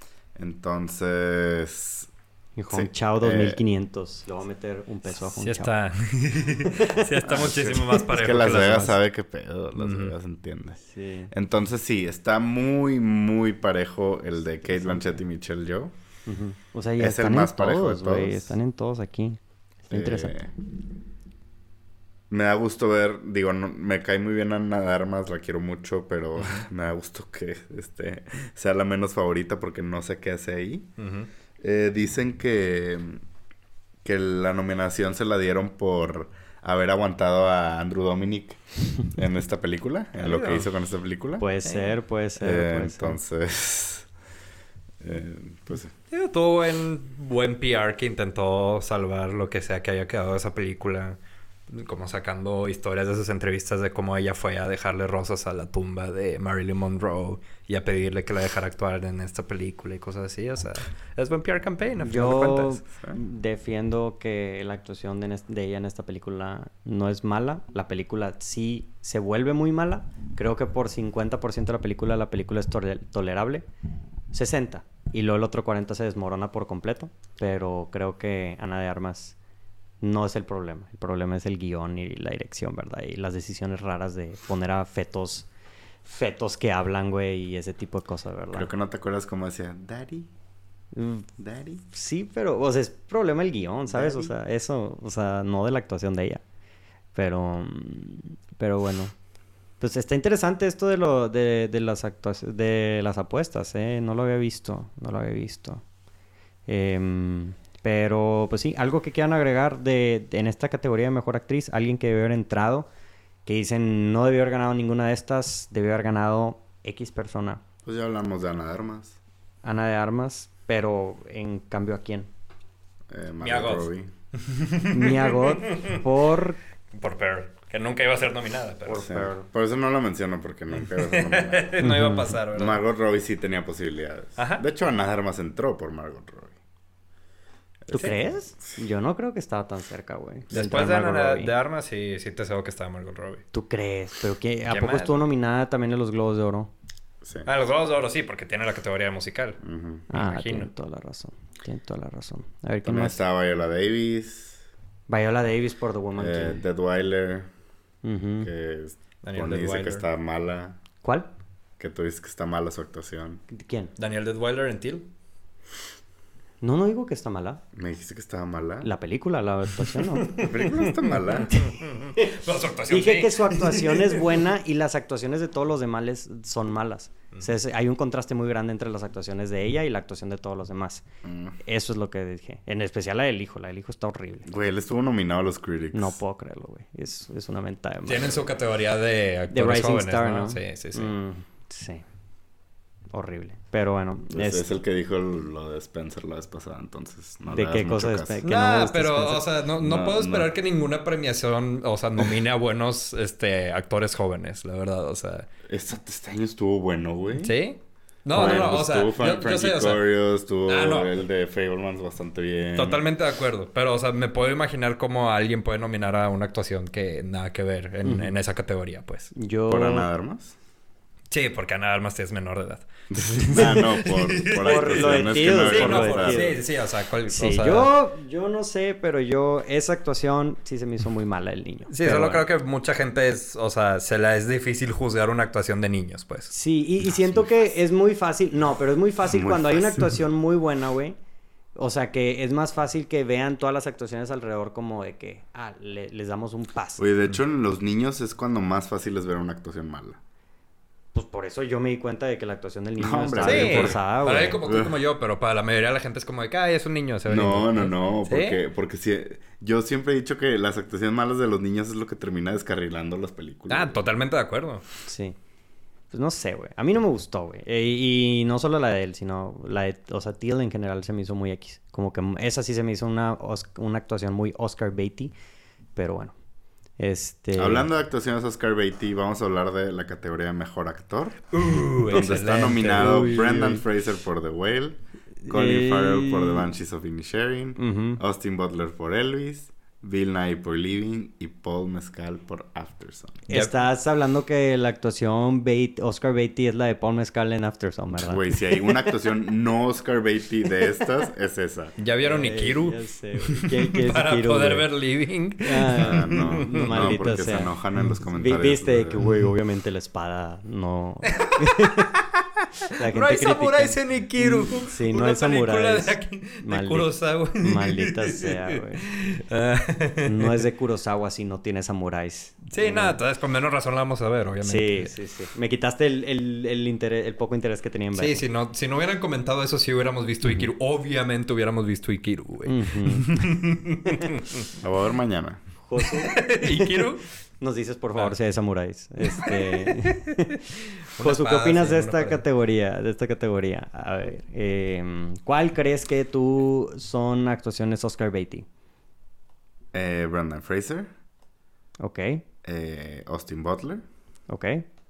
Entonces... Y Hong Sí, Chao dos mil eh, quinientos. Le voy a meter un peso a Hong Sí Chao. está... sí está muchísimo más parejo Es que Las las Vegas demás. sabe qué pedo. Las Ujú. Vegas entiende. Sí. Entonces sí, está muy, muy parejo el de Cate Blanchett y Michelle Yeoh. Ujú. O sea, ya Es el están más en parejo de todos, güey. todos. Están en todos aquí. Está interesante. Eh, me da gusto ver, digo, no, me cae muy bien Ana de Armas, la quiero mucho, pero me da gusto que este sea la menos favorita porque no sé qué hace ahí. Ujú. Eh, dicen que, que la nominación se la dieron por haber aguantado a Andrew Dominic en esta película, en lo que hizo con esta película. Puede ser, puede ser, Eh, puede ser. entonces, eh, pues sí. Sí, tuvo buen, buen P R que intentó salvar lo que sea que haya quedado de esa película. Como sacando historias de sus entrevistas de cómo ella fue a dejarle rosas a la tumba de Marilyn Monroe y a pedirle que la dejara actuar en esta película y cosas así. O sea, es buen P R campaign, a final de Yo cuentas. defiendo que la actuación de, en es- de ella en esta película no es mala. La película sí se vuelve muy mala. Creo que por cincuenta por ciento de la película, la película es tole- tolerable. sesenta. Y luego el otro cuarenta se desmorona por completo. Pero creo que Ana de Armas no es el problema. El problema es el guión y la dirección, ¿verdad? Y las decisiones raras de poner a fetos... Fetos que hablan, güey, y ese tipo de cosas, ¿verdad? Creo que no te acuerdas cómo decía, Daddy, Mm, Daddy. Sí, pero, o sea, es problema el guión, ¿sabes? O Daddy. sea, eso, o sea, no de la actuación de ella. Pero, mm, pero bueno. Pues está interesante esto de lo, de, de las actuaciones, de las apuestas, ¿eh? No lo había visto, no lo había visto. Em, pero, pues sí, algo que quieran agregar de, de- en esta categoría de mejor actriz, alguien que debió haber entrado, que dicen no debió haber ganado ninguna de estas, debió haber ganado X persona. Pues ya hablamos de Ana de Armas. Ana de Armas, pero en cambio, ¿a quién? Eh, Mia Margot Goth. Robbie. Mia Goth por... Por Pearl. Que nunca iba a ser nominada, pero... Por Sí. Pearl. Por eso no lo menciono, porque nunca iba a ser nominada. no iba a pasar, ¿verdad? Margot Robbie sí tenía posibilidades. Ajá. De hecho, Ana de Armas entró por Margot Robbie. ¿Tú Sí. crees? Yo no creo que estaba tan cerca, güey. Después de, entrar Ana Margot de, Robbie. Armas, sí, sí te sé que estaba Margot Robbie. ¿Tú crees? ¿Pero qué? ¿A ¿Qué poco más? estuvo nominada también en los Globos de Oro? Sí. Ah, los Globos de Oro sí, porque tiene la categoría musical. Ujú. Ah, imagino. tiene toda la razón. Tiene toda la razón. A ver, ¿quién También más? estaba Viola Davis, Viola Davis por The Woman eh, King. Deadweiler, Ujú. que Daniel Bonnie dice que Deadweiler. está mala, ¿Cuál? que tú dices que está mala su actuación. ¿Quién? Daniel Deadweiler en Till. No, no digo que está mala. Me dijiste que estaba mala. La película, la actuación, ¿no? La película no está mala. Pero su actuación Dije sí. que su actuación es buena y las actuaciones de todos los demás les- son malas. O sea, es- hay un contraste muy grande entre las actuaciones de ella y la actuación de todos los demás. Mm. Eso es lo que dije. En especial la del hijo. La del hijo está horrible. Güey, él estuvo nominado a los Critics. No puedo creerlo, güey. Es, es una mentada de madre. Tienen su categoría de De actores Rising jóvenes, Star, ¿no? ¿no? Sí, sí, sí. Mm, sí. horrible. Pero bueno. Es, es... es el que dijo lo de Spencer la vez pasada, entonces no ¿De le qué das cosa mucho de caso. Spencer? Que Nah, no gusta pero, Spencer. o sea, no, no, No, puedo esperar no. que ninguna premiación, o sea, nomine a buenos este, actores jóvenes, la verdad, o sea. Este, este año estuvo bueno, güey. ¿Sí? No, Bueno, no, no, pues o sea, estuvo yo, Frank- yo Frankie sé, o sea, Corio, estuvo Ah, no. el de Fablemans bastante bien. totalmente de acuerdo. Pero, o sea, me puedo imaginar cómo alguien puede nominar a una actuación que nada que ver en, Ujú. en esa categoría, pues. Yo... ¿Por Ana de Armas? Sí, porque Ana de Armas es menor de edad. Ah, no, por, por, Por lo de actuaciones Tío, que no sí, deben no, por- estar. sí. sí, sí, o sea, cual- Sí, o sea, yo, yo no sé, pero yo... Esa actuación sí se me hizo muy mala el niño. Sí, Pero solo bueno. creo que mucha gente es, o sea, se la es difícil juzgar una actuación de niños, pues. Sí, y, y siento que es muy fácil... No, pero es muy fácil Muy cuando hay una fácil. actuación muy buena, güey. O sea, que es más fácil que vean todas las actuaciones alrededor como de que... Ah, le- les damos un paso. Oye, de hecho, en los niños es cuando más fácil es ver una actuación mala. Pues por eso yo me di cuenta de que la actuación del niño No, hombre, estaba sí. bien forzada, Para güey. él como tú como yo, pero para la mayoría de la gente es como de que, ay, es un niño, se ve No, lindo". no, no, ¿Sí? porque, porque sí, yo siempre he dicho que las actuaciones malas de los niños es lo que termina descarrilando las películas. Ah, totalmente de acuerdo. Sí. Pues no sé, güey. A mí no me gustó, güey. E- y, no solo la de él, sino la de... O sea, Teal en general se me hizo muy X. Como que esa sí se me hizo una, os- una actuación muy Oscar Beatty. Pero bueno. Este... Hablando de actuaciones Oscar Beatty, vamos a hablar de la categoría de Mejor Actor. Uh, donde está excelente. nominado Uy, Brendan uy. Fraser por The Whale, Colin Ey. Farrell por The Banshees of Inisherin, Ujú. Austin Butler por Elvis, Bill Nighy por Living y Paul Mescal por Aftersun. Estás hablando que la actuación Bate, Oscar Beatty es la de Paul Mescal en Aftersun, ¿verdad? Güey, si hay una actuación no Oscar Beatty de estas, es esa. ¿Ya vieron Ey, Ikiru? ya sé, güey. ¿Quién- quién es Para Ikiru, poder güey? ver Living. Ah, Ah, no, no, maldita porque sea. se enojan en los Vi- comentarios. Viste de- que, güey, obviamente la espada no... La No hay critica- samuráis en Ikiru. Sí, no Una hay película samuráis. de, aquí- de Maldi- Kurosawa. Maldita sea, güey. Ah. No es de Kurosawa si no tiene samuráis. Sí, nada, entonces con menos razón la vamos a ver, Sí, obviamente. sí, sí. Me quitaste el, el, el, interés, el poco interés que tenía en ver. Sí, si no, si no hubieran comentado eso, sí hubiéramos visto Ikiru. Obviamente hubiéramos visto Ikiru, güey. La voy a ver mañana. Josu, ¿Ikiru? nos dices, por favor, Ah. si hay samuráis. Este... Una Josu, ¿qué espada, opinas sí, de una esta pared. categoría? De esta categoría. A ver, eh, ¿cuál crees que tú son actuaciones Oscar Beatty? Eh, Brendan Fraser, Ok, eh, Austin Butler ok.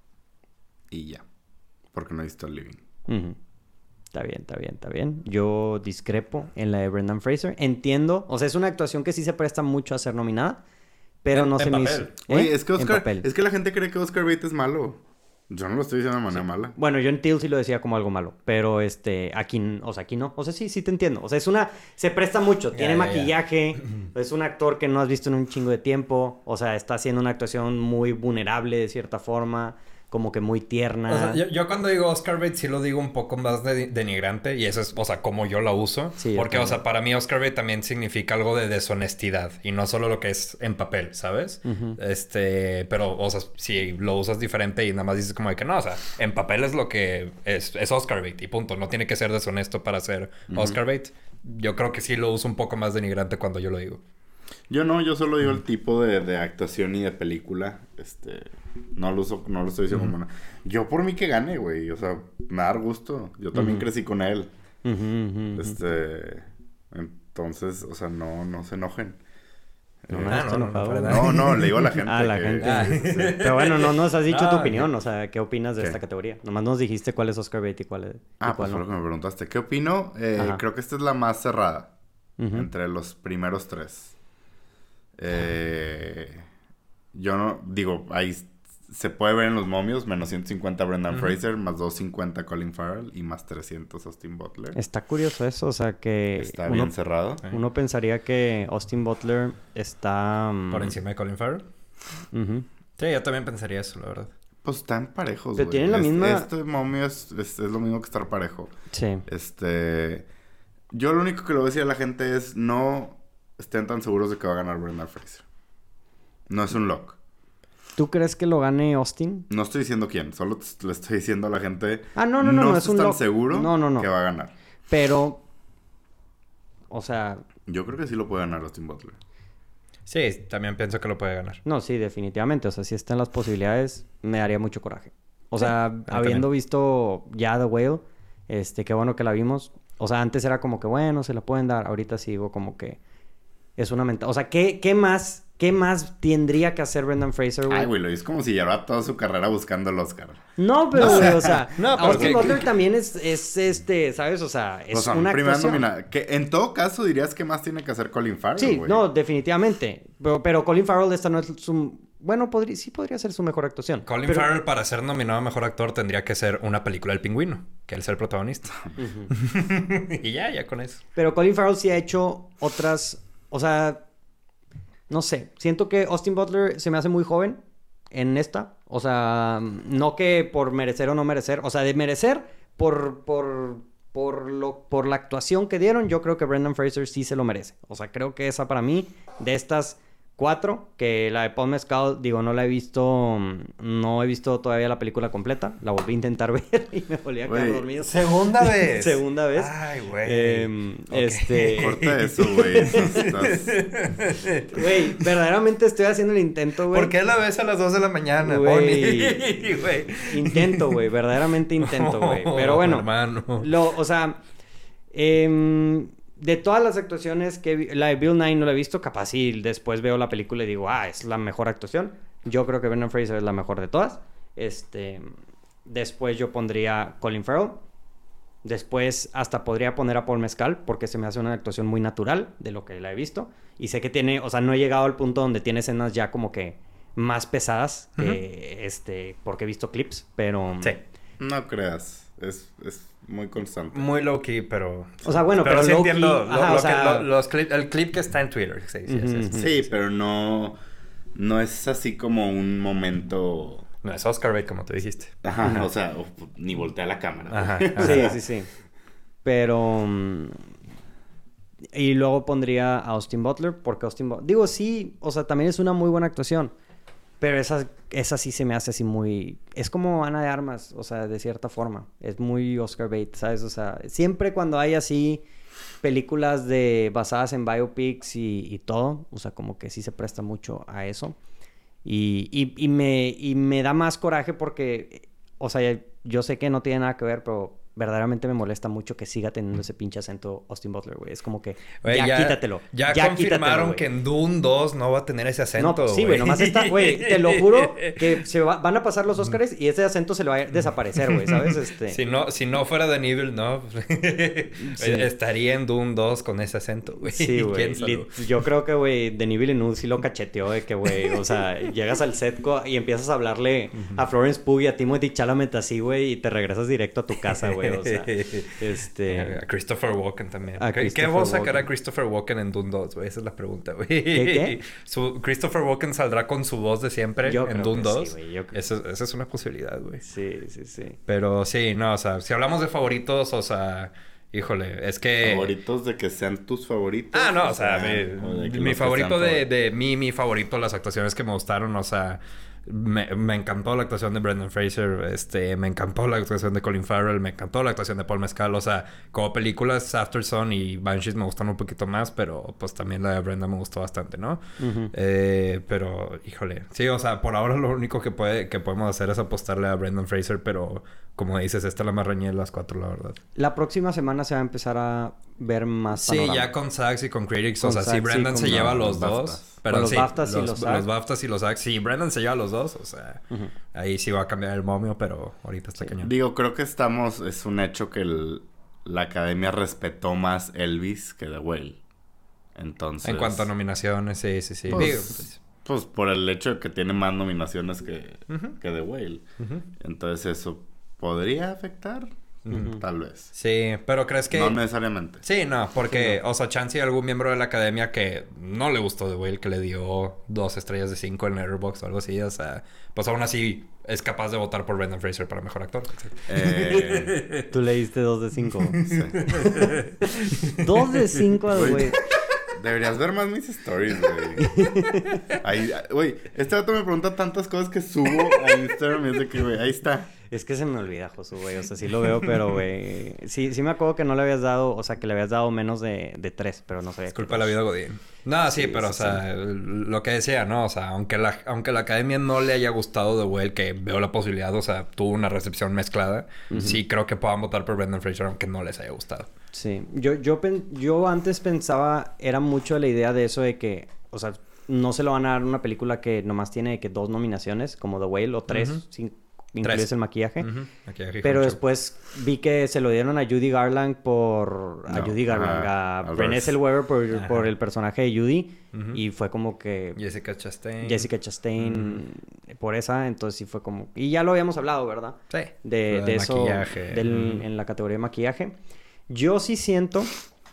y ya. Porque no he visto Living. Ujú. Está bien, está bien, está bien. Yo discrepo en la de Brendan Fraser. Entiendo, o sea, es una actuación que sí se presta mucho a ser nominada, pero En- no en se me hizo. papel. ¿Eh? Oye, es que En Oscar, papel. es que la gente cree que Oscar Beatty es malo. Yo no lo estoy diciendo de manera mala. Bueno, yo en Till sí lo decía como algo malo, pero este, aquí, n- o sea, aquí no. O sea, sí, sí te entiendo. O sea, es una, se presta mucho, Ya, tiene ya, ya. maquillaje, es un actor que no has visto en un chingo de tiempo, o sea, está haciendo una actuación muy vulnerable de cierta forma, como que muy tierna. O sea, yo, yo cuando digo Oscar Bate sí lo digo un poco más de- denigrante y eso es, o sea, como yo la uso. Sí, yo porque, o también. sea, para mí Oscar Bate también significa algo de deshonestidad y no solo lo que es en papel, ¿sabes? Ujú. Este, pero, o sea, si lo usas diferente y nada más dices como de que no, o sea, en papel es lo que es, es Oscar Bate y punto. No tiene que ser deshonesto para ser Oscar Bate. Yo creo que sí lo uso un poco más denigrante cuando yo lo digo. Yo no, yo solo digo el tipo de, de actuación y de película. Este, no lo uso, no lo estoy diciendo como una... Yo por mí que gane, güey. O sea, me da gusto. Yo también Ujú. crecí con él. Ujú, ujú, ujú. Este, entonces, o sea, no, no se enojen. No, Eh, no, Ah, está no, no, enojado. para nada. no, no, le digo a la gente. Ah, la que- gente. Ah. sí, sí, sí. Pero bueno, no nos has dicho No, tu que- opinión, o sea, ¿qué opinas de ¿Qué? esta categoría? Nomás nos dijiste cuál es Oscar Beatty y cuál es... y Ah, cuál pues fue no. lo que me preguntaste. ¿Qué opino? Eh, Ajá. creo que esta es la más cerrada. Ujú. Entre los primeros tres. Eh, yo no... Digo, ahí se puede ver en los momios. Menos ciento cincuenta Brendan Ujú. Fraser. Más doscientos cincuenta Colin Farrell. Y más trescientos Austin Butler. Está curioso eso, o sea, que... Está uno, bien cerrado. uno pensaría que Austin Butler está... mm, Por encima de Colin Farrell. ujú. Sí, yo también pensaría eso, la verdad. Pues están parejos, Pero güey. tienen la Es- misma- Este momio es, es, es lo mismo que estar parejo. Sí. Este... Yo lo único que le voy a decir a la gente es... No estén tan seguros de que va a ganar Brendan Fraser. No es un lock. ¿Tú crees que lo gane Austin? No estoy diciendo quién. Solo te- le estoy diciendo a la gente... Ah, no, no, no, no, es estés un tan lock. seguro No, no, no. que va a ganar. Pero... O sea... Yo creo que sí lo puede ganar Austin Butler. Sí, también pienso que lo puede ganar. No, sí, definitivamente. O sea, si están las posibilidades, me daría mucho coraje. O sea, Sí, habiendo también. visto ya The Whale, este, qué bueno que la vimos. O sea, antes era como que, bueno, se la pueden dar. Ahorita sí digo como que es una mentada. O sea, ¿qué, qué más, qué más tendría que hacer Brendan Fraser, güey? Ay, güey, lo es como si llevara toda su carrera buscando el Oscar. No, pero, No. güey, o sea, No, pero Austin que- Butler también es, es, este, ¿sabes? O sea, es O sea, una primera actuación. nómina. Que en todo caso dirías que más tiene que hacer Colin Farrell, Sí, güey. no, definitivamente. Pero, pero Colin Farrell esta no es su... Bueno, podría, sí podría ser su mejor actuación. Colin pero... Farrell, para ser nominado a Mejor Actor, tendría que ser una película del Pingüino. Que él sea el protagonista. Ujú. Y ya, ya con eso. Pero Colin Farrell sí ha hecho otras... O sea... No sé. Siento que Austin Butler se me hace muy joven en esta. O sea, no que por merecer o no merecer. O sea, de merecer por... por... Por, lo, por la actuación que dieron, yo creo que Brendan Fraser sí se lo merece. O sea, creo que esa para mí, de estas cuatro, que la de Paul Mescal, digo, no la he visto, no he visto todavía la película completa. La volví a intentar ver y me volví a quedar Güey, dormido. Segunda vez. Segunda vez. Ay, güey. Eh, Ok. Este... Corta eso, güey. Estás- estás- Güey, verdaderamente estoy haciendo el intento, güey. ¿Por qué la ves a las dos de la mañana, Güey. Bonnie? Güey. Intento, güey. Verdaderamente intento, güey. Pero Oh, bueno. hermano. Lo, o sea... em, de todas las actuaciones que... vi- La de Bill Nye no la he visto. Capaz si después veo la película y digo... Ah, es la mejor actuación. Yo creo que Brendan Fraser es la mejor de todas. Este... Después yo pondría Colin Farrell. Después hasta podría poner a Paul Mescal porque se me hace una actuación muy natural de lo que la he visto. Y sé que tiene, o sea, no he llegado al punto donde tiene escenas ya como que más pesadas que Ujú. este, porque he visto clips, pero... Sí. No creas. Es, es muy constante. Muy low key, pero... O sea, bueno, pero sí low-key, entiendo. Lo, ajá, lo o que- sea- lo- los clip- el clip que está en Twitter. Sí, sí, sí, Ujú, sí. Sí, pero no... No es así como un momento... No es Oscar bait, como tú dijiste. Ajá, o sea, o- ni voltea la cámara. Ajá. Sí, sí, sí. Pero... mm, y luego pondría a Austin Butler porque Austin Butler... Digo, sí, o sea, también es una muy buena actuación. Pero esa, esa sí se me hace así muy... Es como Ana de Armas, o sea, de cierta forma. Es muy Oscar bait, ¿sabes? O sea, siempre cuando hay así películas de basadas en biopics y, y todo, o sea, como que sí se presta mucho a eso. Y, y, y, me, y me da más coraje porque, o sea, yo sé que no tiene nada que ver, pero verdaderamente me molesta mucho que siga teniendo ese pinche acento Austin Butler, güey. Es como que, Güey, ya, quítatelo. Ya, ya confirmaron quítatelo, güey. que en Dune dos no va a tener ese acento, No, sí, güey, nomás está, güey, te lo juro que se va- van a pasar los Oscars y ese acento se le va a desaparecer, güey, ¿sabes? Este... Si no, si no fuera de Evil, no. Sí. Estaría en Dune dos con ese acento, güey. Sí, güey. Piénsalo. Lit- Yo creo que, güey, Denis Villeneuve sí lo cacheteó de que, güey, o sea, llegas al set co- y empiezas a hablarle a Florence Pugh y a Timothy Chalamet así, güey, y te regresas directo a tu casa, güey, o sea, este... A Christopher Walken también. A ¿Qué, ¿Qué Christopher voz sacará Walken. Christopher Walken en Dune dos, güey? Esa es la pregunta, güey. ¿Qué, qué? Su, ¿Christopher Walken saldrá con su voz de siempre Yo en creo Dune que sí, dos? güey, yo creo Esa, esa es una posibilidad, güey. Sí, sí, sí. Pero sí, no, o sea, si hablamos de favoritos, o sea... Híjole, es que... ¿Favoritos de que sean tus favoritos? Ah, no, o sea, mi, o de que mi los que favorito sean de, favoritos. de mí, mi favorito, las actuaciones que me gustaron, o sea, me, me encantó la actuación de Brendan Fraser, este, me encantó la actuación de Colin Farrell, me encantó la actuación de Paul Mescal, o sea, como películas, Aftersun y Banshees me gustan un poquito más, pero pues también la de Brendan me gustó bastante, ¿no? Ujú. Eh, pero, híjole, sí, o sea, por ahora lo único que puede, que podemos hacer es apostarle a Brendan Fraser, pero como dices, esta es la más reñida de las cuatro, la verdad. La próxima semana se va a empezar a ver más Sí, panorama. ya con SAGs y con Critics. Con o sea, SAGs, si Brendan sí, se con lleva los los dos. BAFTAs. Perdón, Con los sí, BAFTAs y los los, SAG. los BAFTAs y los SAGs. Si Brendan se lleva los dos, o sea, Ujú. ahí sí va a cambiar el momio, pero ahorita está cañón. Digo, creo que estamos... Es un hecho que el- la academia respetó más Elvis que The Whale. Entonces... En cuanto a nominaciones, sí, sí, sí. Pues, Digo, pues, pues por el hecho de que tiene más nominaciones que, Ujú. que The Whale. ujú, Entonces eso podría afectar. ujú. Tal vez. Sí, pero ¿crees que...? No necesariamente. Sí, no, porque, o sea, chance hay algún miembro de la academia que no le gustó The Whale, que le dio dos estrellas de cinco en Letterboxd o algo así, o sea, pues aún así es capaz de votar por Brendan Fraser para mejor actor. Eh, Tú le diste dos de cinco. sí. Dos de cinco al güey. Deberías ver más mis stories, güey. Ahí, güey, este dato me pregunta tantas cosas que subo a Instagram y es de que, güey, ahí está. Es que se me olvida, Josu, güey. O sea, sí lo veo, pero, güey... Sí, sí me acuerdo que no le habías dado... O sea, que le habías dado menos de, de tres, pero no sabía. Es culpa de la vida Godín. No, sí, Sí, pero, sí, o sea, lo que decía, ¿no? O sea, aunque la, aunque la academia no le haya gustado The Whale, que veo la posibilidad, o sea, tuvo una recepción mezclada, Ujú. sí creo que puedan votar por Brendan Fraser, aunque no les haya gustado. Sí. Yo, yo, pen- yo antes pensaba... Era mucho la idea de eso de que... O sea, no se lo van a dar una película que nomás tiene que dos nominaciones, como The Whale, o tres, Ujú. sin incluyes Tres. el maquillaje. Ujú. Aquí, aquí, Pero Honcho. después vi que se lo dieron a Judy Garland por... A No, Judy Garland, a- a, al Renée revés. Zellweger por, Ajá. por el personaje de Judy. Ujú. Y fue como que... Jessica Chastain. Jessica Chastain por esa. Entonces sí fue como... Y ya lo habíamos hablado, ¿verdad? Sí. De, Lo de eso maquillaje. del- Ujú. en la categoría de maquillaje. Yo sí siento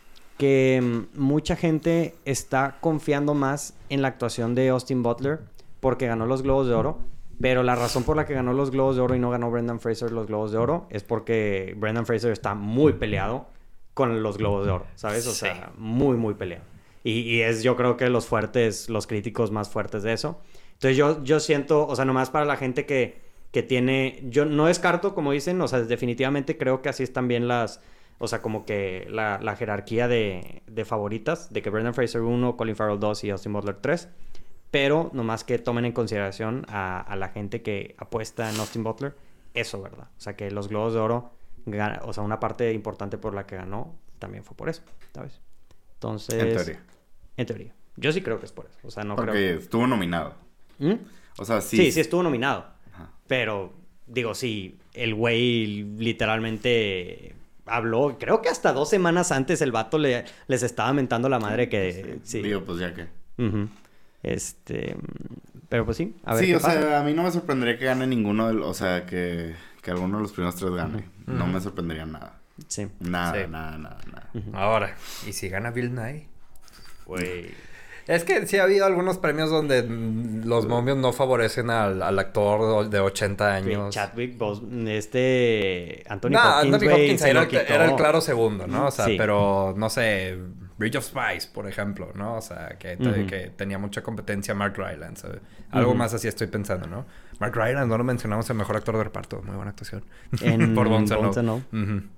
que mm, mucha gente está confiando más en la actuación de Austin Butler porque ganó los Globos de Oro. Pero la razón por la que ganó los Globos de Oro y no ganó Brendan Fraser los Globos de Oro es porque Brendan Fraser está muy peleado con los Globos de Oro, ¿sabes? O Sí. sea, muy, muy peleado. Y, y es yo creo que los fuertes, los críticos más fuertes de eso. Entonces yo, yo siento, o sea, nomás para la gente que, que tiene... Yo no descarto, como dicen, o sea, definitivamente creo que así están bien las... O sea, como que la, la jerarquía de, de favoritas, de que Brendan Fraser uno, Colin Farrell dos y Austin Butler tres. Pero nomás que tomen en consideración a, a la gente que apuesta en Austin Butler, eso, ¿verdad? O sea, que los Globos de Oro, gana- o sea, una parte importante por la que ganó también fue por eso, ¿sabes? Entonces... En teoría. En teoría. Yo sí creo que es por eso. O sea, no Porque creo... estuvo nominado. ¿Mm? O sea, sí. Sí, sí estuvo nominado. Ajá. Pero, digo, sí, el güey literalmente habló. Creo que hasta dos semanas antes el vato le, les estaba mentando la madre que... Sí. Digo, pues ya que. Ujú. Este... Pero pues sí, a ver Sí, qué o pasa. sea, a mí no me sorprendería que gane ninguno del... O sea, que, que alguno de los primeros tres gane. Ujú. No me sorprendería nada. Sí. Nada, Sí. nada, nada, nada. Ahora, ¿y si gana Bill Nye? Güey... Es que sí ha habido algunos premios donde mm, los momios no favorecen al, al actor de ochenta años. Chadwick Boseman, este... Anthony No, Hopkins, Anthony güey, Hopkins se era, lo quitó. era el claro segundo, ¿no? O sea, Sí. pero no sé, Bridge of Spies, por ejemplo, ¿no? O sea, que, te- Ujú. que tenía mucha competencia Mark Rylance. ¿sabes? Algo Ujú. más así estoy pensando, ¿no? Mark Rylance, no lo mencionamos, el mejor actor de reparto. Muy buena actuación. En por Bones and Bones and All. All. Ujú.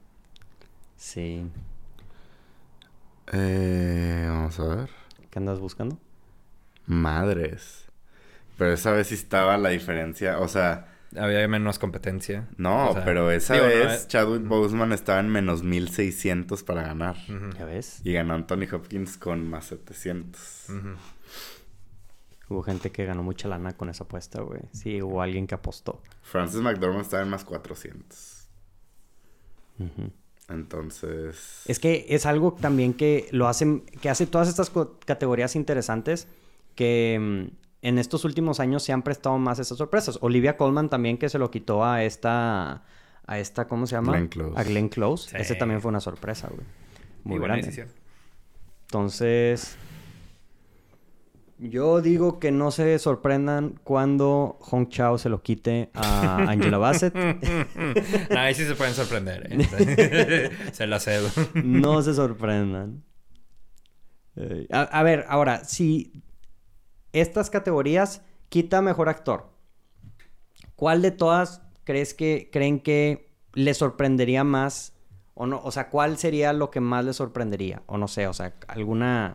Sí. Eh, vamos a ver. ¿Qué andas buscando? Madres. Pero esa vez sí estaba la diferencia. O sea, Había menos competencia. no, O sea, pero esa digo, no, vez eh, Chadwick Boseman estaba en menos mil seiscientos para ganar. Ujú. ¿Ya ves? Y ganó Anthony Hopkins con más setecientos. Ujú. Hubo gente que ganó mucha lana con esa apuesta, güey. Sí, hubo alguien que apostó. Francis McDormand estaba en más cuatrocientos. Ujú. Entonces... Es que es algo también que lo hacen, que hace todas estas co- categorías interesantes que mm, en estos últimos años se han prestado más esas sorpresas. Olivia Colman también que se lo quitó a esta, a esta, ¿cómo se llama? Glenn Close. A Glenn Close. Sí. Ese también fue una sorpresa, güey. Muy Y buena grande. decisión. Entonces, yo digo que no se sorprendan cuando Hong Chao se lo quite a Angela Bassett. No, ahí sí se pueden sorprender, ¿eh? Se la cedo. No se sorprendan. Eh, a, a ver, ahora, si estas categorías quita mejor actor, ¿cuál de todas crees que creen que le sorprendería más o no? O sea, ¿cuál sería lo que más le sorprendería? O no sé, o sea, alguna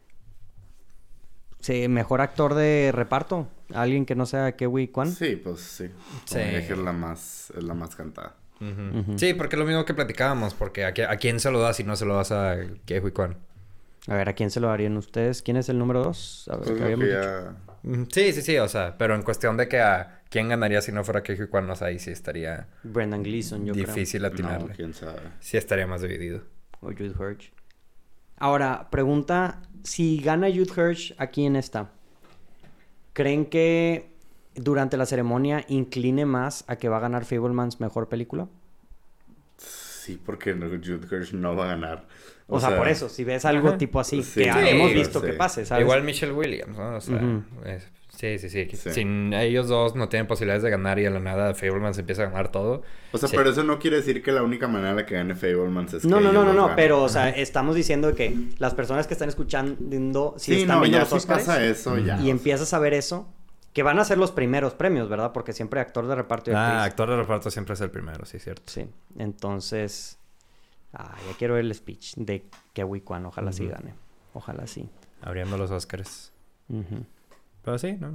sí, mejor actor de reparto, alguien que no sea Ke-Huy Kwan. Sí, pues sí. Sí. Como dije, es la más, es la más cantada. Ujú. Ujú. Sí, porque es lo mismo que platicábamos. Porque ¿a, qui- a quién se lo das si no se lo das a Ke-Huy Kwan? A ver, ¿a quién se lo darían ustedes? ¿Quién es el número dos? A ver, Pues ¿qué lo habíamos que dicho? ya... Ujú. Sí, sí, sí. O sea, pero en cuestión de que a quién ganaría si no fuera Ke-Huy Kwan, o sea, ahí sí estaría Brendan Gleeson, yo difícil No, atinarle. quién sabe. Sí estaría más dividido. creo. O Jude Hirsch. Ahora, pregunta, si gana Jude Hirsch, ¿a quién está? ¿Creen que durante la ceremonia incline más a que va a ganar Fabelmans mejor película? Sí, porque no- Jude Hirsch no va a ganar. O, sea, por eso, si ves algo Ajá. tipo así, Sí, que sí, hemos visto sí. que pase, ¿sabes? Igual Michelle Williams, ¿no? O sea, Ujú. es- sí, sí, sí, Sí. Sin ellos dos no tienen posibilidades de ganar y de la nada Fableman se empieza a ganar todo. O sea, Sí. pero eso no quiere decir que la única manera en la que gane Fablemans es No, que no, no, ellos no, los no, ganen. pero, o sea, estamos diciendo que las personas que están escuchando, si Sí, están no, viendo ya los si Oscars pasa eso, ya. y empiezas a ver eso, Que van a ser los primeros premios, ¿verdad? Porque siempre actor de reparto y actriz. Ah, actor de reparto siempre es el primero, sí, cierto. Sí. Entonces... Ah, ya quiero ver el speech de Ke-Huy Quan. Ojalá uh-huh. sí gane. Ojalá sí. Abriendo los Oscars. Uh-huh. Pero sí, ¿no?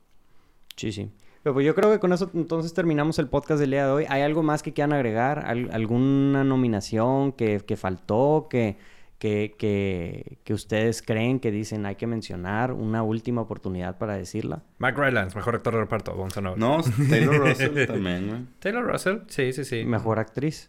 Sí, sí. Pero pues yo creo que con eso entonces terminamos el podcast del día de hoy. ¿Hay algo más que quieran agregar? ¿Al- ¿Alguna nominación que, que faltó? Que, que, que, que ustedes creen que dicen hay que mencionar? ¿Una última oportunidad para decirla? Mark Rylance, mejor actor de reparto. Vamos a ver. No, Taylor Russell también, güey. Taylor Russell, sí, sí, sí. Mejor actriz.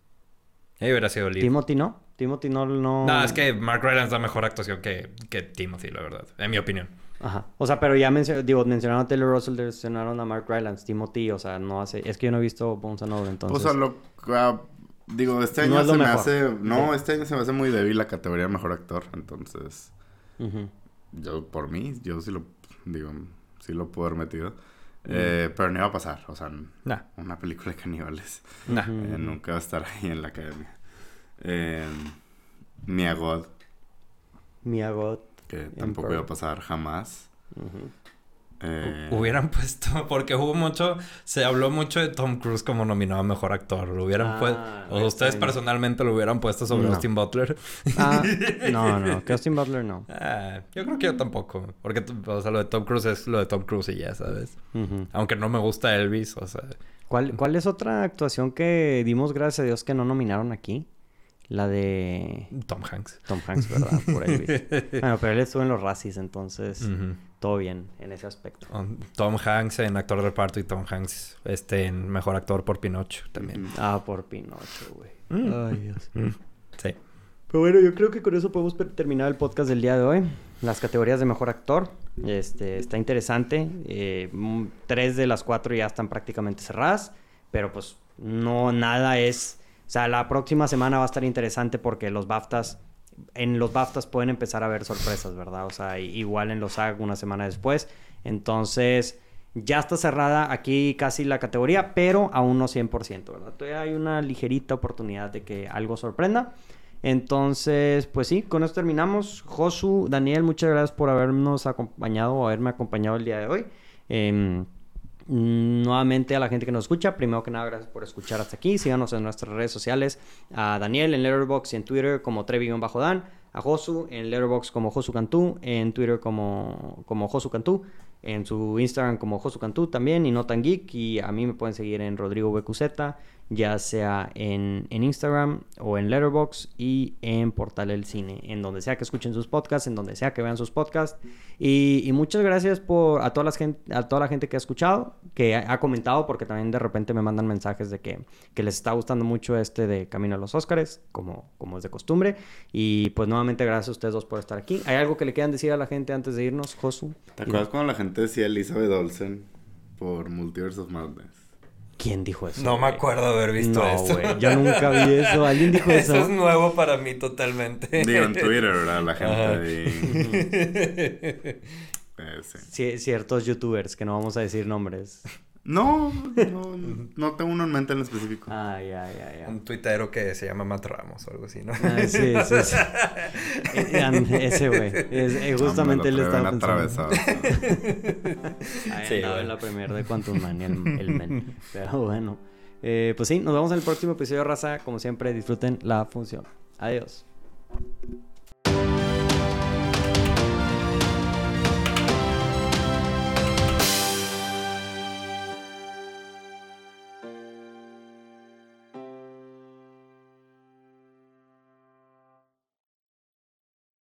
Ahí hubiera sido Liv. Timothy no. Timothy no... No, no es que Mark Rylance da mejor actuación que, que Timothy, la verdad. En mi opinión. Ajá. O sea, pero ya mencio- digo, mencionaron a Taylor Russell, mencionaron a Mark Rylance, Timothy, o sea, no hace... Es que yo no he visto Bones and All, entonces... O sea, lo... Uh, digo, este año No es lo se me mejor. hace... No, Sí. este año se me hace muy débil la categoría de mejor actor. Entonces... Ujú. Yo, por mí, yo sí lo... Digo, sí lo puedo haber metido. Eh, pero no iba a pasar. O sea, Nah. una película de caníbales. Nah. Ujú. Eh, nunca va a estar ahí en la academia. Eh, Mia God, Mia Goth. que tampoco Pearl. iba a pasar jamás. Ujú. Eh, Hubieran puesto... Porque hubo mucho... Se habló mucho de Tom Cruise como nominado a mejor actor. Lo hubieran Ah, puesto... O está ustedes bien. personalmente lo hubieran puesto sobre No. Austin Butler. Ah, no, no. Que Austin Butler no. Ah, yo creo que yo tampoco. Porque, o sea, lo de Tom Cruise es lo de Tom Cruise y ya, ¿sabes? Ujú. Aunque no me gusta Elvis, o sea... ¿Cuál, ¿Cuál es otra actuación que dimos gracias a Dios que no nominaron aquí? La de Tom Hanks. Tom Hanks, ¿verdad? Por Elvis. Bueno, pero él estuvo en los Razzies, entonces Ujú. todo bien en ese aspecto. Um, Tom Hanks en actor de reparto y Tom Hanks este en mejor actor por Pinocho también. Ah, por Pinocho, güey. Mm. Ay, Dios. Mm, Sí. Pero bueno, yo creo que con eso podemos per- terminar el podcast del día de hoy. Las categorías de mejor actor. Este, está interesante. Eh, mm, tres de las cuatro ya están prácticamente cerradas. Pero pues no nada es... O sea, la próxima semana va a estar interesante porque los BAFTAs... En los BAFTAs pueden empezar a haber sorpresas, ¿verdad? O sea, i- igual en los S A G una semana después. Entonces... Ya está cerrada aquí casi la categoría, pero aún no cien por ciento, ¿verdad? Todavía hay una ligerita oportunidad de que algo sorprenda. Entonces, pues sí, con esto terminamos. Josu, Daniel, muchas gracias por habernos acompañado o haberme acompañado el día de hoy. Eh, nuevamente a la gente que nos escucha, primero que nada, gracias por escuchar hasta aquí. Síganos en nuestras redes sociales. A Daniel en Letterboxd y en Twitter como Trevi-Dan. A Josu en Letterboxd como Josu Cantú. En Twitter como, como Josu Cantú. En su Instagram como Josu Cantú también y No Tan Geek. Y a mí me pueden seguir en Rodrigo B Q Z, ya sea en, en Instagram o en Letterboxd y en Portal El Cine. En donde sea que escuchen sus podcasts, en donde sea que vean sus podcasts. Y, y muchas gracias por, a, toda la gente, a toda la gente que ha escuchado, que ha, ha comentado, porque también de repente me mandan mensajes de que, que les está gustando mucho este de Camino a los Óscares, como, como es de costumbre. Y pues nuevamente gracias a ustedes dos por estar aquí. ¿Hay algo que le quieran decir a la gente antes de irnos, Josu? ¿Te acuerdas cuando la gente decía Elizabeth Olsen por Multiverse of Madness? ¿Quién dijo eso? No me güey? acuerdo haber visto No, eso. güey, yo nunca vi eso. ¿Alguien dijo eso? Eso es nuevo para mí totalmente. Digo, en Twitter, ¿verdad? La gente Ajá. ahí... Eh, sí. Sí, ciertos youtubers, que no vamos a decir nombres. No, no, no tengo uno en mente en específico. Ay, ay, ay, ay. Un tuitero que se llama Matt Ramos o algo así, ¿no? Ah, sí, sí, sí. Eh, Ese güey. Es- eh, justamente él No, me lo estaba traen pensando. atravesado. Ahí Sí, andaba güey. en la primera de Quantum Mania, el, el men. Pero bueno. Eh, pues sí, nos vemos en el próximo episodio, raza. Como siempre, disfruten la función. Adiós.